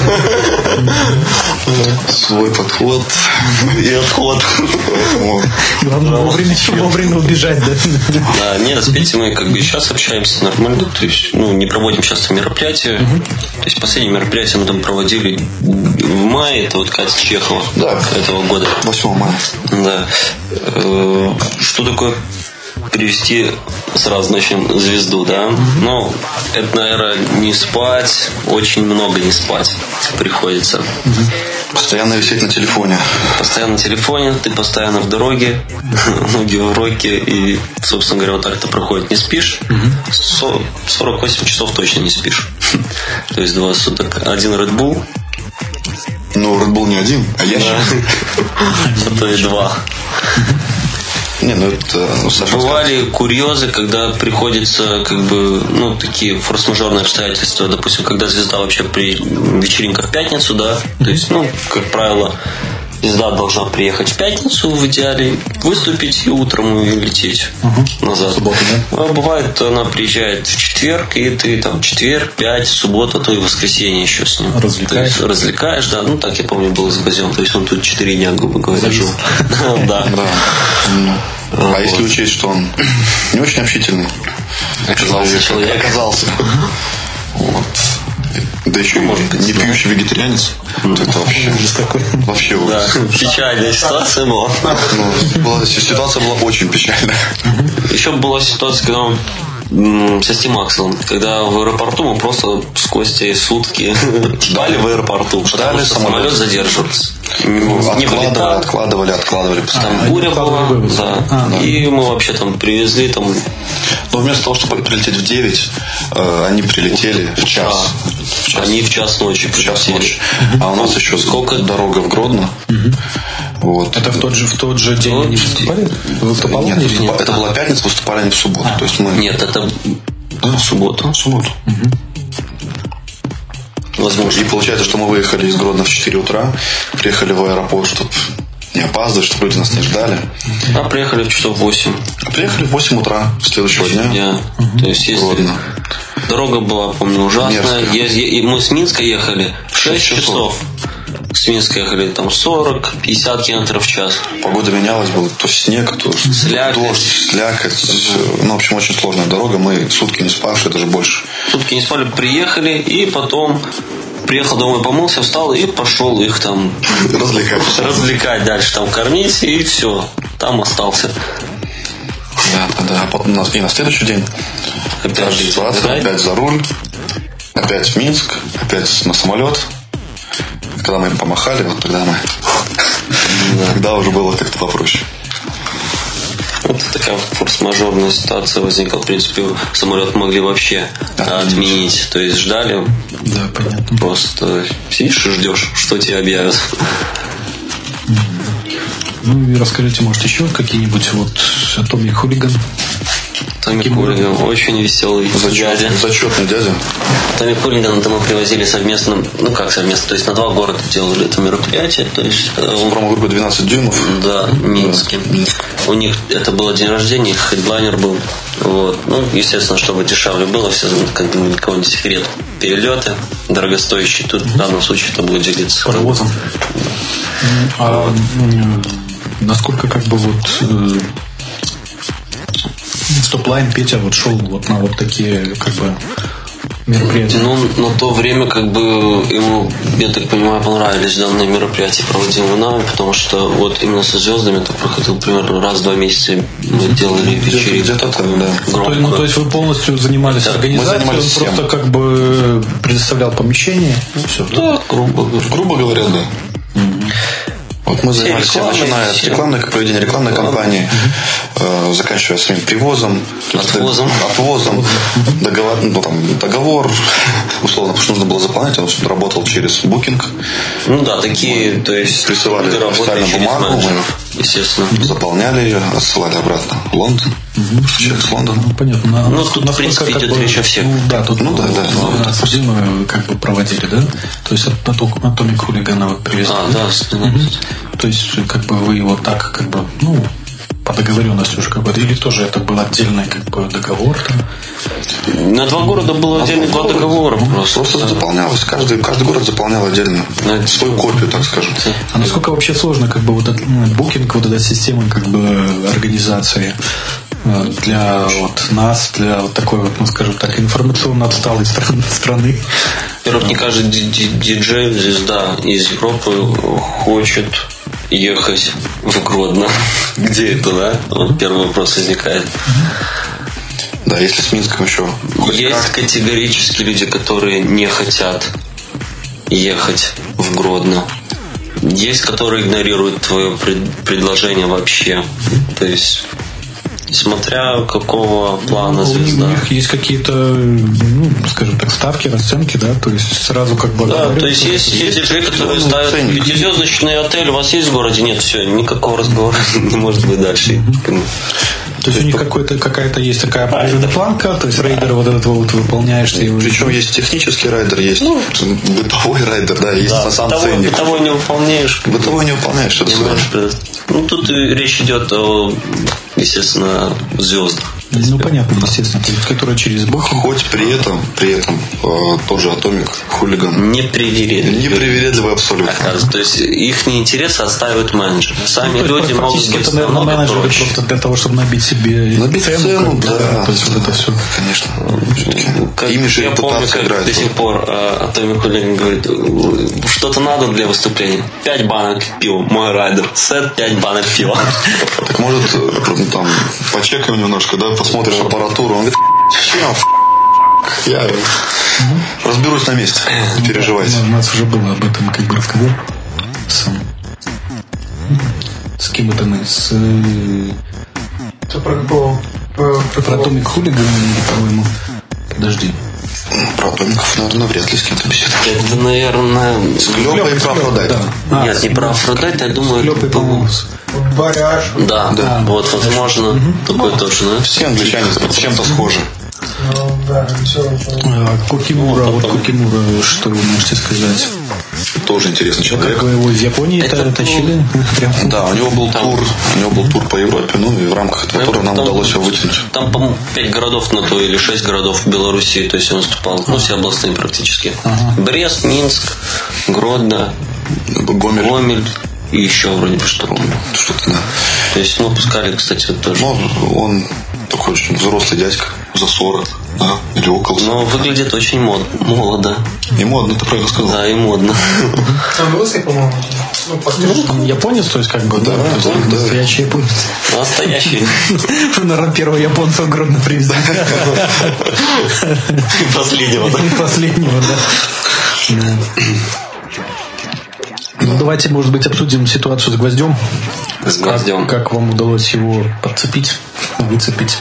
Свой подход и отход. Главное вовремя убежать, да? Да, нет, с Петей мы как бы сейчас общаемся нормально, то есть, не проводим часто мероприятия. То есть последнее мероприятие мы там проводили в мае, это вот Катя Чехова этого года. 8 мая. Да. Что такое привести, сразу начнем, звезду, да? Это, наверное, не спать, очень много не спать приходится. Постоянно висеть на телефоне. Постоянно на телефоне, ты постоянно в дороге, ноги в роке, и, собственно говоря, вот так это проходит. Не спишь, 48 часов точно не спишь. То есть 2 суток. Один Red Bull. Red Bull не один, а ящик. А то и 2. Бывали курьезы, когда приходится как бы, такие форс-мажорные обстоятельства, допустим, когда звезда вообще вечеринка в пятницу, да, то есть, как правило, звезда должна приехать в пятницу в идеале, выступить и утром лететь назад. Суббота, да? А бывает, она приезжает в четверг, и ты там четверг, 5, суббота, то и воскресенье еще с ним. Развлекаешь, да. Так я помню, было с Базем. То есть он тут 4 дня, грубо говоря, жил. Да. А если учесть, что он не очень общительный человек. Оказался. Вот. Да еще не пьющий вегетарианец. Это вообще ужас. Печальная ситуация была. Ситуация была очень печальная. Еще была ситуация, когда он со Стимаксом, когда в аэропорту мы просто с Костей сутки ждали в аэропорту, потому что самолет задерживался. Откладывали. Там буря была, и мы вообще там привезли там. Но вместо того, чтобы прилететь в 9, они прилетели в час. Они в час ночи прилетели. А у нас еще дорога в Гродно. Вот. Это в тот же день они выступали? Нет, это была пятница, выступали они в субботу. То есть мы... Нет, это в субботу. Возможно. И получается, что мы выехали из Гродно в 4 утра, приехали в аэропорт, чтобы не опаздывать, чтобы люди нас не ждали. А приехали в часов 8. Приехали в 8 утра следующего дня. То есть ездили. Дорога была, помню, ужасная. И мы с Минска ехали в 6 часов. С Минска ехали там 40-50 км в час. Погода менялась, был то снег, то дождь, слякоть. В общем, очень сложная дорога. Мы сутки не спавшие, даже больше. Сутки не спали, приехали, и потом приехал домой, помылся, встал и пошел их там развлекать дальше, там кормить, и все, там остался. Да. А потом и на следующий день опять за руль, опять в Минск, опять на самолет. Когда мы им помахали, вот тогда уже было как-то попроще. Вот такая форс-мажорная ситуация возникла. В принципе, самолет могли вообще отменить. То есть ждали. Да, понятно. Просто сидишь и ждешь, что тебе объявят. И расскажите, может, еще какие-нибудь Томми Хулиган? Томми Хулиган очень веселый дядя. Зачетный дядя. Томми Хулиган мы привозили совместно, то есть на 2 города делали это мероприятие. То есть группа 12 дюймов. Да, Минске. У них это было день рождения, их хедлайнер был. Вот. Естественно, чтобы дешевле было, все как бы никого не секрет. Перелеты дорогостоящие. Тут в данном случае это будет делиться. Паровозом. А насколько стоп-лайн Петя шел на такие мероприятия? Ну, на то время, как бы, ему, я так понимаю, понравились данные мероприятия, проводимые нами, потому что вот именно со звездами это проходил примерно раз в 2 месяца. Мы делали вечеринку. То есть вы полностью занимались организацией, он всем. просто как бы предоставлял помещение? Все, да, грубо говоря, да. Вот мы занимались всем, начиная от рекламной, проведения рекламной кампании, заканчивая самим привозом, отвозом, договор, условно, потому что нужно было заполнять, он работал через букинг. Ну да, такие, то есть присылали официальную бумагу, мы, естественно, заполняли ее, отсылали обратно в Лондон. Человек с Лондона. Ну, понятно. Ну, тут, в принципе, идет речь о всех. Да, тут Сузимы как бы проводили, да? То есть от Atomic Hooligan вы привезли. Да. То есть, как бы вы его так, как бы, ну, по договоренности уже какой-то, или тоже это был отдельный, как бы, договор там? На 2 города было отдельно 2 договора. Просто заполнялось. Каждый город заполнял отдельно свою копию, так скажем. А насколько вообще сложно, как бы, вот этот букинг, вот эта система, как бы, организации для вот нас, для вот такой вот, ну, скажем так, информационно отсталой страны? Во-первых, не каждый диджей, звезда из Европы хочет ехать в Гродно. Где это, да? Вот первый вопрос возникает. Да, если с Минском еще. Есть категорически люди, которые не хотят ехать в Гродно. Есть, которые игнорируют твое предложение вообще. То есть, смотря какого плана звезда. У них есть какие-то, ну, скажем так, ставки, расценки, да? То есть сразу как бы... Да, то есть есть диджеи, которые ставят 5-звездочный отель, у вас есть в городе? Нет, все, никакого разговора не может быть дальше. То есть у них какая-то есть такая определенная планка, то есть рейдер вот этот вот выполняешь. Причем есть технический райдер, есть бытовой райдер, да, есть на сам ценник. Бытовой не выполняешь. Бытовой не выполняешь, это сложно. Ну, тут речь идет о, естественно, звездах. Ну, понятно, естественно, которые через бухинг. Хоть при этом тот же Atomic Hooligan непривередливый абсолютно. То есть их не интересы отстаивают менеджеры. Сами люди могут быть это, наверное, менеджеры просто для того, чтобы набить себе цену, да. То есть вот это все. Конечно. Имидж и репутация играет. До сих пор Atomic Hooligan говорит, что-то надо для выступления. 5 банок пива, мой райдер. Сет 5 банок пива. Так может, там, почекаем немножко, да, посмотришь аппаратуру, он говорит, я разберусь на месте, не переживайте. У нас уже было об этом как бы разговор с кем это мы? Про какого? Про Atomic Hooligan или, по-моему, подожди. Про Атомиков, наверное, вряд ли с кем-то беседовали. Это, наверное... С Глёпой и про Афродайт. Нет, не про Афродайт, я думаю... Глёпой, по-моему. Баряж. Да, вот, возможно, такой точно. Все англичане с чем-то схожи. Ну, да, все. Кукимура, что вы можете сказать? Тоже интересный человек. Как вы его из Японии тащили? Да, у него был тур по Европе, ну и в рамках этого тура нам удалось его вытянуть. Там, по-моему, 5 городов на то или 6 городов в Беларуси, то есть он выступал, ну, все областные практически. Брест, Минск, Гродно, Гомель и еще вроде бы что-то. Что-то, да. То есть, ну, пускали, кстати, тоже. Ну, он такой очень взрослый дядька, за 40, да, или около 40. Но выглядит очень молодо. И модно, ты правильно сказал. Да, и модно. Он лысый, по-моему. Ну, японец, то есть, как бы, да, настоящий японец. Настоящий. Наверное, первого японца в Гродно привезли. Последнего, да? Последнего, да. Ну, давайте, может быть, обсудим ситуацию с Гвоздем. С Гвоздем. Как вам удалось его подцепить, выцепить?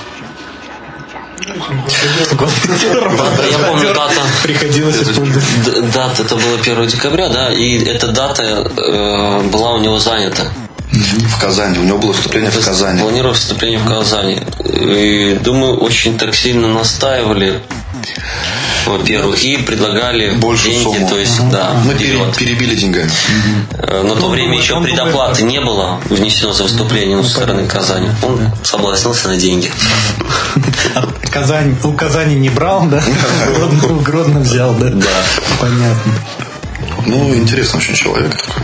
Я помню, дата. Приходилось использовать. Дата, это было 1 декабря, да, и эта дата была у него занята. В Казани. У него было выступление в Казани. Планировал выступление в Казани. И, думаю, очень так сильно настаивали, во-первых, и предлагали большую деньги, сумму. то есть, да, мы перебили деньгами. На то время еще предоплаты не было внесено за выступление со стороны Казани. Он согласился на деньги. У Казани не брал, да? Гродно взял, да? Да. Понятно. Ну, интересный очень человек такой.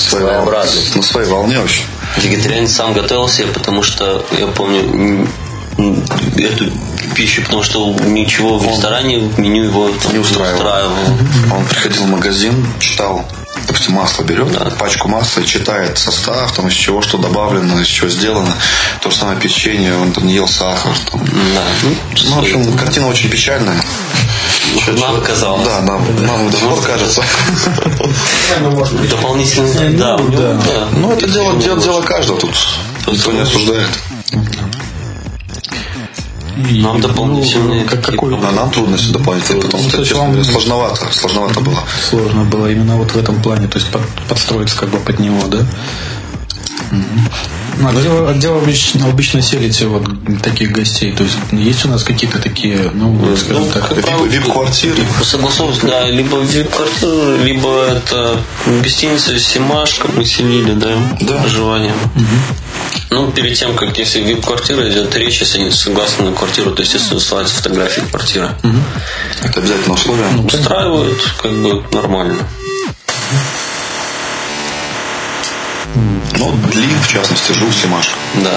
На своей волне очень. Вегетарианец сам готовил себе, потому что, я помню, эту пищу, потому что ничего в ресторане в меню его не устраивало. Он приходил в магазин, читал, допустим, масло берет, пачку масла и читает состав, там, из чего что добавлено, из чего сделано. То же самое печенье, он там не ел сахар. Там. Да. В общем, картина очень печальная. Нам казалось. Да, нам даже кажется. Дополнительно. Да. Ну, это дело каждого тут. Никто не осуждает. Нам дополнительные. Нам трудности дополнительные, потому что, честно, сложновато было. Сложно было именно вот в этом плане, то есть подстроиться как бы под него, да? А где вы обычно селите вот таких гостей? То есть есть у нас какие-то такие, скажем так, вип-квартиры? Согласовывать, да, либо вип-квартиры, либо это гостиница Семашко мы селили, да. Проживание. Ну, перед тем, как если вип-квартира идет речь, если они согласны на квартиру, то, естественно, ссылаются фотографии квартиры. Это обязательно условие? Устраивают, как бы нормально. Ну, Ли, в частности, жил в Семашко. Да.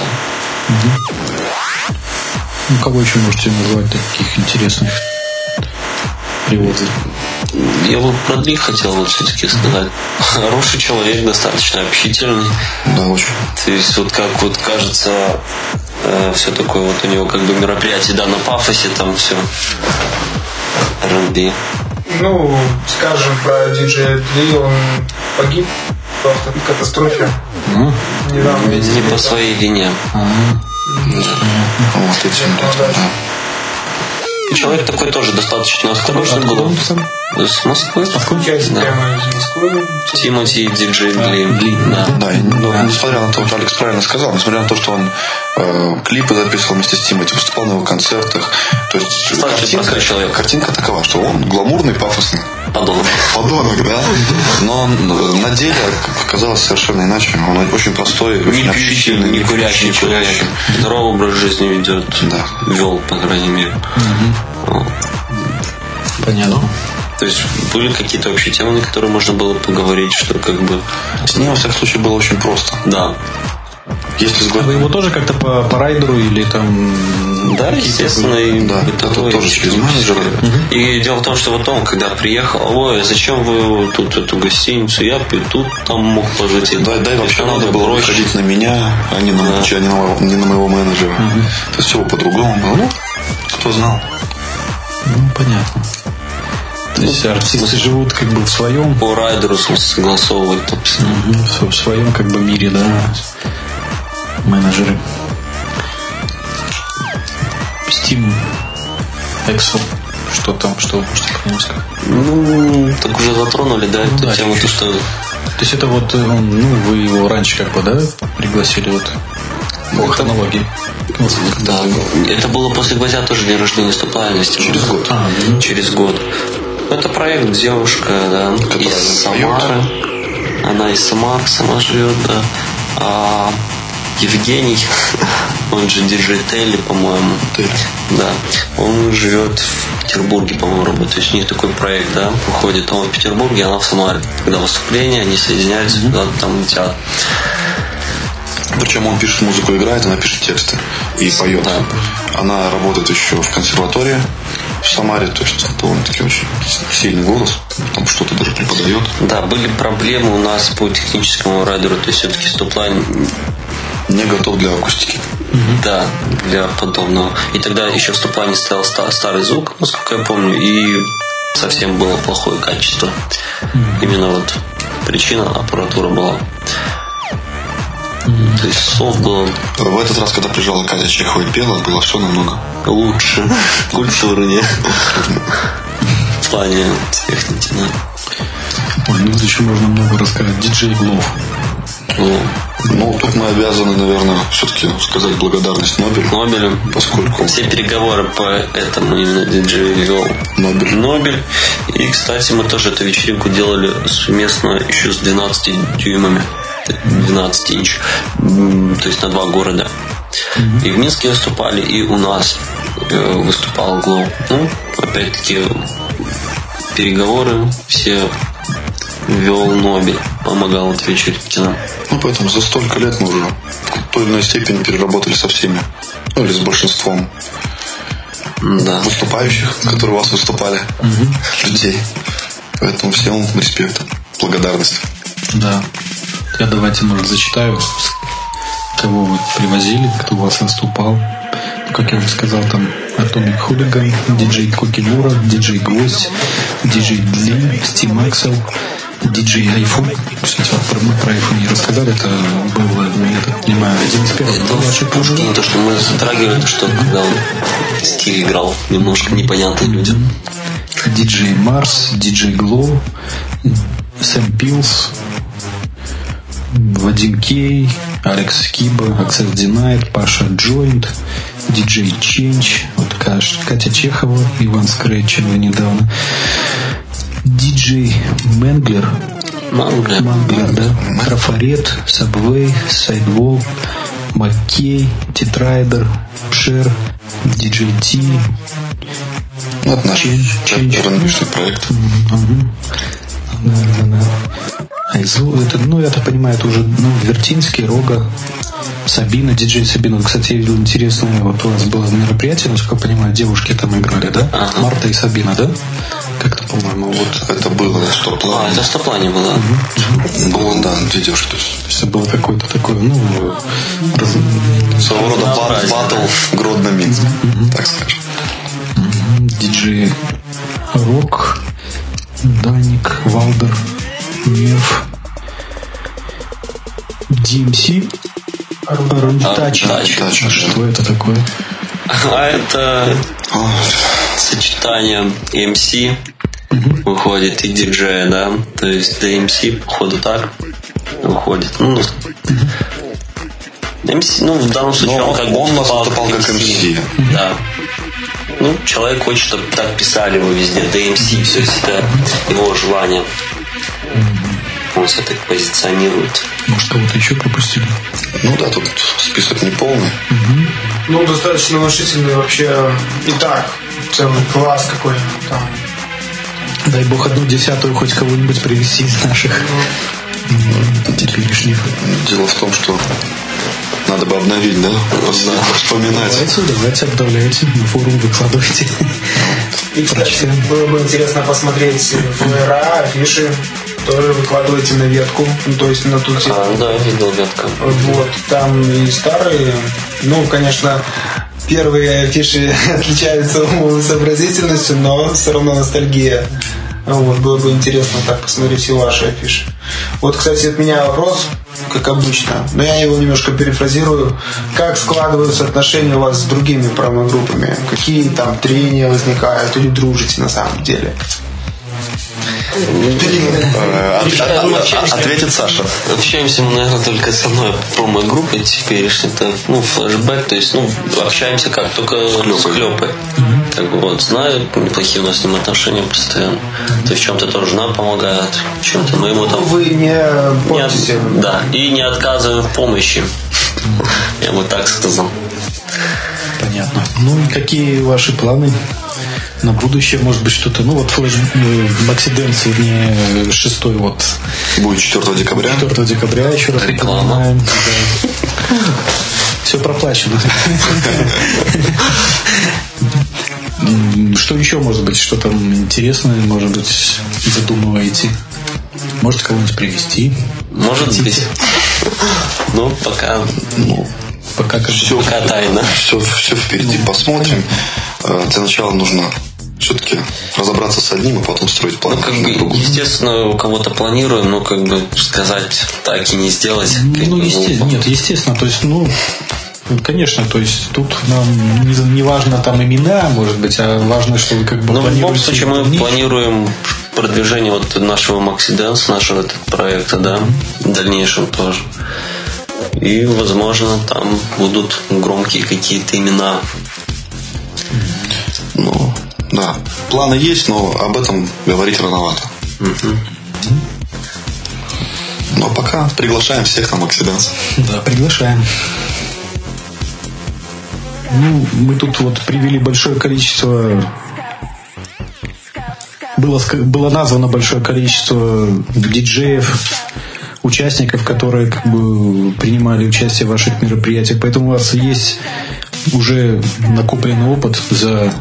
Кого еще можете назвать таких интересных приводов? Я бы про Ли хотел вот все-таки сказать. Хороший человек, достаточно общительный. Да, очень. То есть вот как вот кажется, все такое вот у него как бы мероприятие, да, на пафосе там все. R&B. Ну, скажем про диджея Ли, он погиб в автокатастрофе. Не по своей вине. Вот эти. Человек такой тоже достаточно осторожный был. С Москвы? Прямо из Москвы. Тимоти, диджей Ли. Да, несмотря на то, что Алекс правильно сказал, несмотря на то, что он клипы записывал вместе с Тимоти, выступал на его концертах. То есть картинка такова, что он гламурный, пафосный. Подонок, да. Но на деле оказалось совершенно иначе. Он очень простой, очень общительный, не курящий человек. Здоровый образ жизни ведет. Да. Вел, по крайней мере. Понятно. То есть были какие-то общие темы, на которые можно было поговорить, что как бы... С ним, во всяком случае, было очень просто. Да. Если вы его тоже как-то по райдеру или там... Да, естественно. Это тоже через менеджера. И дело в том, что вот он, когда приехал, ой, зачем вы тут эту гостиницу? Я тут там мог пожить. Да, вообще надо было выходить на меня, а не на моего менеджера. То есть все по-другому было. Ну, кто знал. Понятно. То есть артисты живут как бы в своем... По райдеру согласовывать. В своем как бы мире, да. Менеджеры. Steam, Excel. Что там, что вы можете про него сказать? Ну, так уже затронули, да, эту тему, то что... То есть это вот, вы его раньше как бы, да, пригласили вот по хронологии? Да, это было после Гвоздя тоже день рождения Ступлайности. Через год. Через год. Это проект девушка, да, из Самары. Она из Самары сама живет, да. А Евгений, он же диджей Телли, по-моему. Да. Он живет в Петербурге, по-моему, работает. То есть у них такой проект, да, выходит. Он в Петербурге, она в Самаре. Когда выступление, они соединяются, куда-то там летят. Причем он пишет музыку, играет, она пишет тексты и поет. Да. Она работает еще в консерватории в Самаре, то есть довольно-таки очень сильный голос, там что-то даже преподает. Да, были проблемы у нас по техническому райдеру, то есть все-таки Стоплайн не готов для акустики. Да, для подобного. И тогда еще в Стоплайне стоял старый звук, насколько я помню, и совсем было плохое качество. Именно вот причина аппаратура была. То есть слов было... В этот раз, когда приезжала Катя Чехова и пела, было все намного лучше. Культурнее. В плане техники, да. Ой, тут еще можно много рассказать. Диджей Глов. Ну, тут мы обязаны, наверное, все-таки сказать благодарность Нобелю. Поскольку... Все переговоры по этому именно диджей вел Нобель. И, кстати, мы тоже эту вечеринку делали совместно еще с 12 дюймами. 12 инч, то есть на 2 города. И в Минске выступали, и у нас выступал Глоу. Ну, опять-таки, переговоры, все вел Нобель, помогал отвечать нам. Ну, поэтому за столько лет мы уже в той или иной степени переработали со всеми. Ну, или с большинством выступающих, которые у вас выступали, людей. Поэтому всем респект, благодарность. Да. Я давайте, может, зачитаю, кого вы привозили, кто у вас выступал. Как я уже сказал, там Atomic Hooligan, диджей Кокимура, диджей Гвоздь, диджей Дли, Стим Эксел, диджей Айфон. Кстати, мы про Айфон не рассказали, это был, я так понимаю, один из первых. Это не то, что мы затрагивали, что когда он стиль играл немножко непонятный людям. Диджей Марс, диджей Глоу, Сэм Пилс, Вадим Кей, Алекс Киба, Access Denied, Паша Джойнт, диджей Ченч, вот Катя Чехова, Иван Скретчева недавно, диджей Менглер, да, Трафарет, Сабвей, Сайдвол, Маккей, Тетрайдер, Пшер, диджей Ти. Вот наш РНБшный проект. Да. Это, я так понимаю, это уже Вертинский, Рога, Сабина, диджей Сабина. Кстати, я видел интересное, вот у вас было мероприятие, насколько я понимаю, девушки там играли, да? Ага. Марта и Сабина, да? Как-то, по-моему, вот. Это было на Стоплане. Это в Стоплане было. Было, да, две девушки. То есть это было какое-то такое, своего рода баттл Гродно-Минск, так скажем. Диджей Рок, Даник, Валдер, Нерв, DMC, Тач. Что это такое? А это сочетание MC выходит и диджея, да. То есть DMC, походу, так выходит. MC, в данном случае он как бы выступал как MC. Да. Человек хочет, чтобы так писали его везде. DMC, все это его желание. Он себя так позиционирует. Может, кого-то еще пропустили? Да, тут список не полный. Достаточно внушительный вообще. И так, целый класс какой-нибудь там. Дай бог 1/10 хоть кого-нибудь привести из наших теперешних. Дело в том, что надо бы обновить, да? Вспоминать. Давайте обновляйте, на форум выкладывайте. И, кстати, было бы интересно посмотреть флеера, афиши. Тоже выкладывайте на ветку, то есть на ту тему. Да, видел ветка. Вот, там и старые, конечно, первые афиши отличаются сообразительностью, но все равно ностальгия. Было бы интересно так посмотреть и ваши афиши. Вот, кстати, от меня вопрос, как обычно, но я его немножко перефразирую. Как складываются отношения у вас с другими промо-группами? Какие там трения возникают или дружите на самом деле? Ответит Саша. Общаемся мы, наверное, только с одной промо-группой теперешней. Это, флешбэк, то есть, общаемся как? Только с Клёпой. Знают, неплохие у нас с ним отношения постоянно. То есть в чем-то тоже нам помогает, в чем-то мы ему там... Вы не портите. Да, и не отказываем в помощи. Я бы так сказал. Понятно. И какие ваши планы на будущее? Может быть, что-то, флэш Максиденс, вернее, 6 будет 4 декабря. 4 декабря, еще раз напоминаем. Все проплачено. Что еще, может быть, что там интересное, может быть, задумываете? Может, кого-нибудь привезти? Может быть. Пока тайна. Все впереди. Посмотрим. Для начала нужно все-таки разобраться с одним, а потом строить план. Естественно, у кого-то планируем, но сказать так и не сделать. Естественно, то есть, конечно, то есть тут нам не важно там имена, может быть, а важно, что вы планируете. В любом случае мы планируем продвижение нашего Maxi Dance, нашего проекта, да, в дальнейшем тоже. И, возможно, там будут громкие какие-то имена. Да, планы есть, но об этом говорить рановато. Но пока приглашаем всех на Maxi Dance. Да, приглашаем. Мы тут привели большое количество было названо большое количество диджеев, участников, которые как бы принимали участие в ваших мероприятиях. Поэтому у вас есть уже накопленный опыт за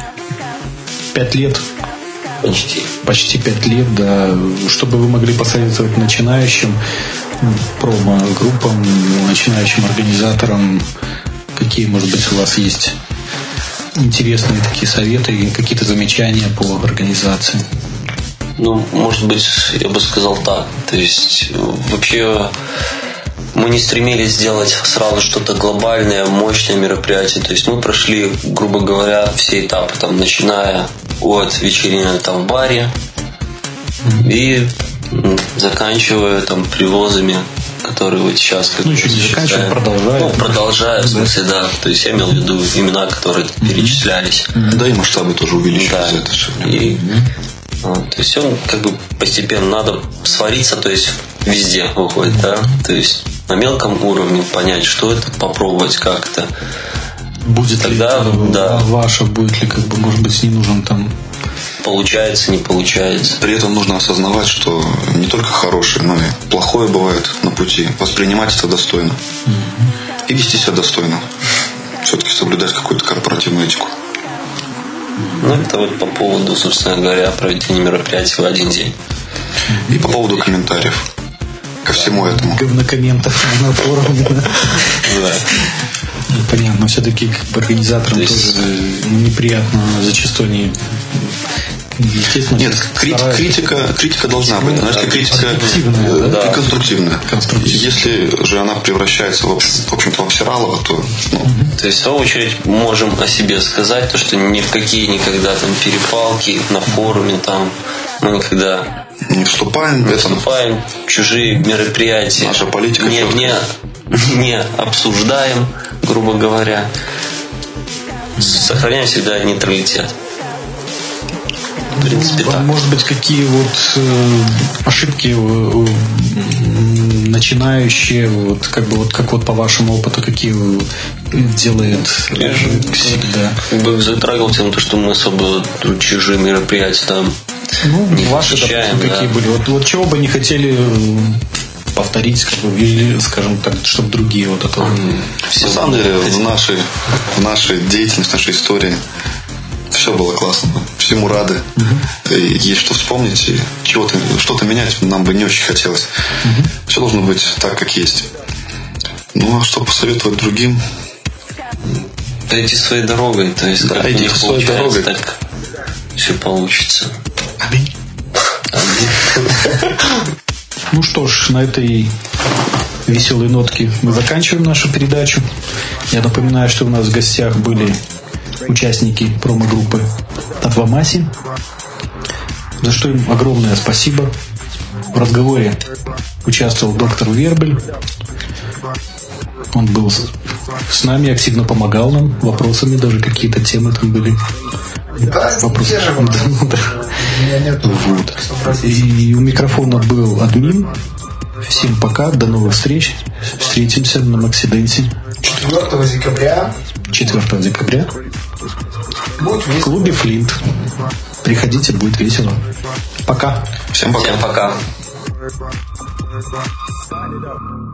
5 лет. Почти 5 лет, да. Чтобы вы могли посоветовать начинающим промо-группам, начинающим организаторам, какие, может быть, у вас есть интересные такие советы и какие-то замечания по организации? Ну, может быть, я бы сказал так. То есть, вообще, мы не стремились сделать сразу что-то глобальное, мощное мероприятие. То есть, мы прошли, грубо говоря, все этапы, там, начиная от вечеринок там в баре и заканчивая там привозами, которые вот сейчас... Ну, еще не заканчивая, продолжая. Ну, продолжая, в смысле, да. То есть, я имел в виду имена, которые перечислялись. Да, и масштабы тоже увеличиваются. Да. Это все. И, то есть он как бы постепенно надо свариться, то есть везде выходит, да. То есть на мелком уровне понять, что это, попробовать как-то. Будет тогда, ли да. Ваша, будет ли, как бы, может быть, не нужен там. Получается, не получается. При этом нужно осознавать, что не только хорошее, но и плохое бывает на пути. Воспринимать это достойно. И вести себя достойно. Все-таки соблюдать какую-то корпоративную этику. Ну, это вот по поводу, собственно говоря, проведения мероприятий в один день. И по поводу комментариев ко всему этому. Говнокомментов на форуме. Да. Понятно, все-таки как бы организаторам тоже неприятно, зачастую они, естественно. Нет, критика должна быть. Знаешь, критика конструктивная, конструктивная. Если же она превращается в общем-то в обсиралово, то. То есть, в свою очередь, можем о себе сказать, то, что ни в какие никогда там перепалки на форуме там мы никогда не вступаем в чужие мероприятия. Наша политика не обсуждаем, грубо говоря. Сохраняем всегда нейтралитет. В принципе, так. Может быть, какие вот ошибки начинающие, вот как бы вот как вот по вашему опыту, какие делает всегда? Как бы затрагивал тему, то, что мы особо чужие мероприятия там не ваши, допустим, какие были? Вот чего бы не хотели повторить, как бы, или, скажем так, чтобы другие вот это. На самом деле, в нашей деятельности, в нашей истории все было классно. Всему рады. И есть что вспомнить, и что-то менять нам бы не очень хотелось. Все должно быть так, как есть. Ну, а что посоветовать другим? Идти своей дорогой. То есть, да, как идти своей дорогой. Так все получится. Аминь. Ну что ж, на этой веселой нотке мы заканчиваем нашу передачу. Я напоминаю, что у нас в гостях были участники промо-группы Татвамаси, за что им огромное спасибо. В разговоре участвовал доктор Вербель. Он был с нами, активно помогал нам вопросами, даже какие-то темы там были. Вопросы. Вот. И у микрофона был админ. Всем пока, до новых встреч. Встретимся на Максиденсе 4 декабря в клубе Флинт. Приходите, будет весело. Пока. Всем пока. Всем пока.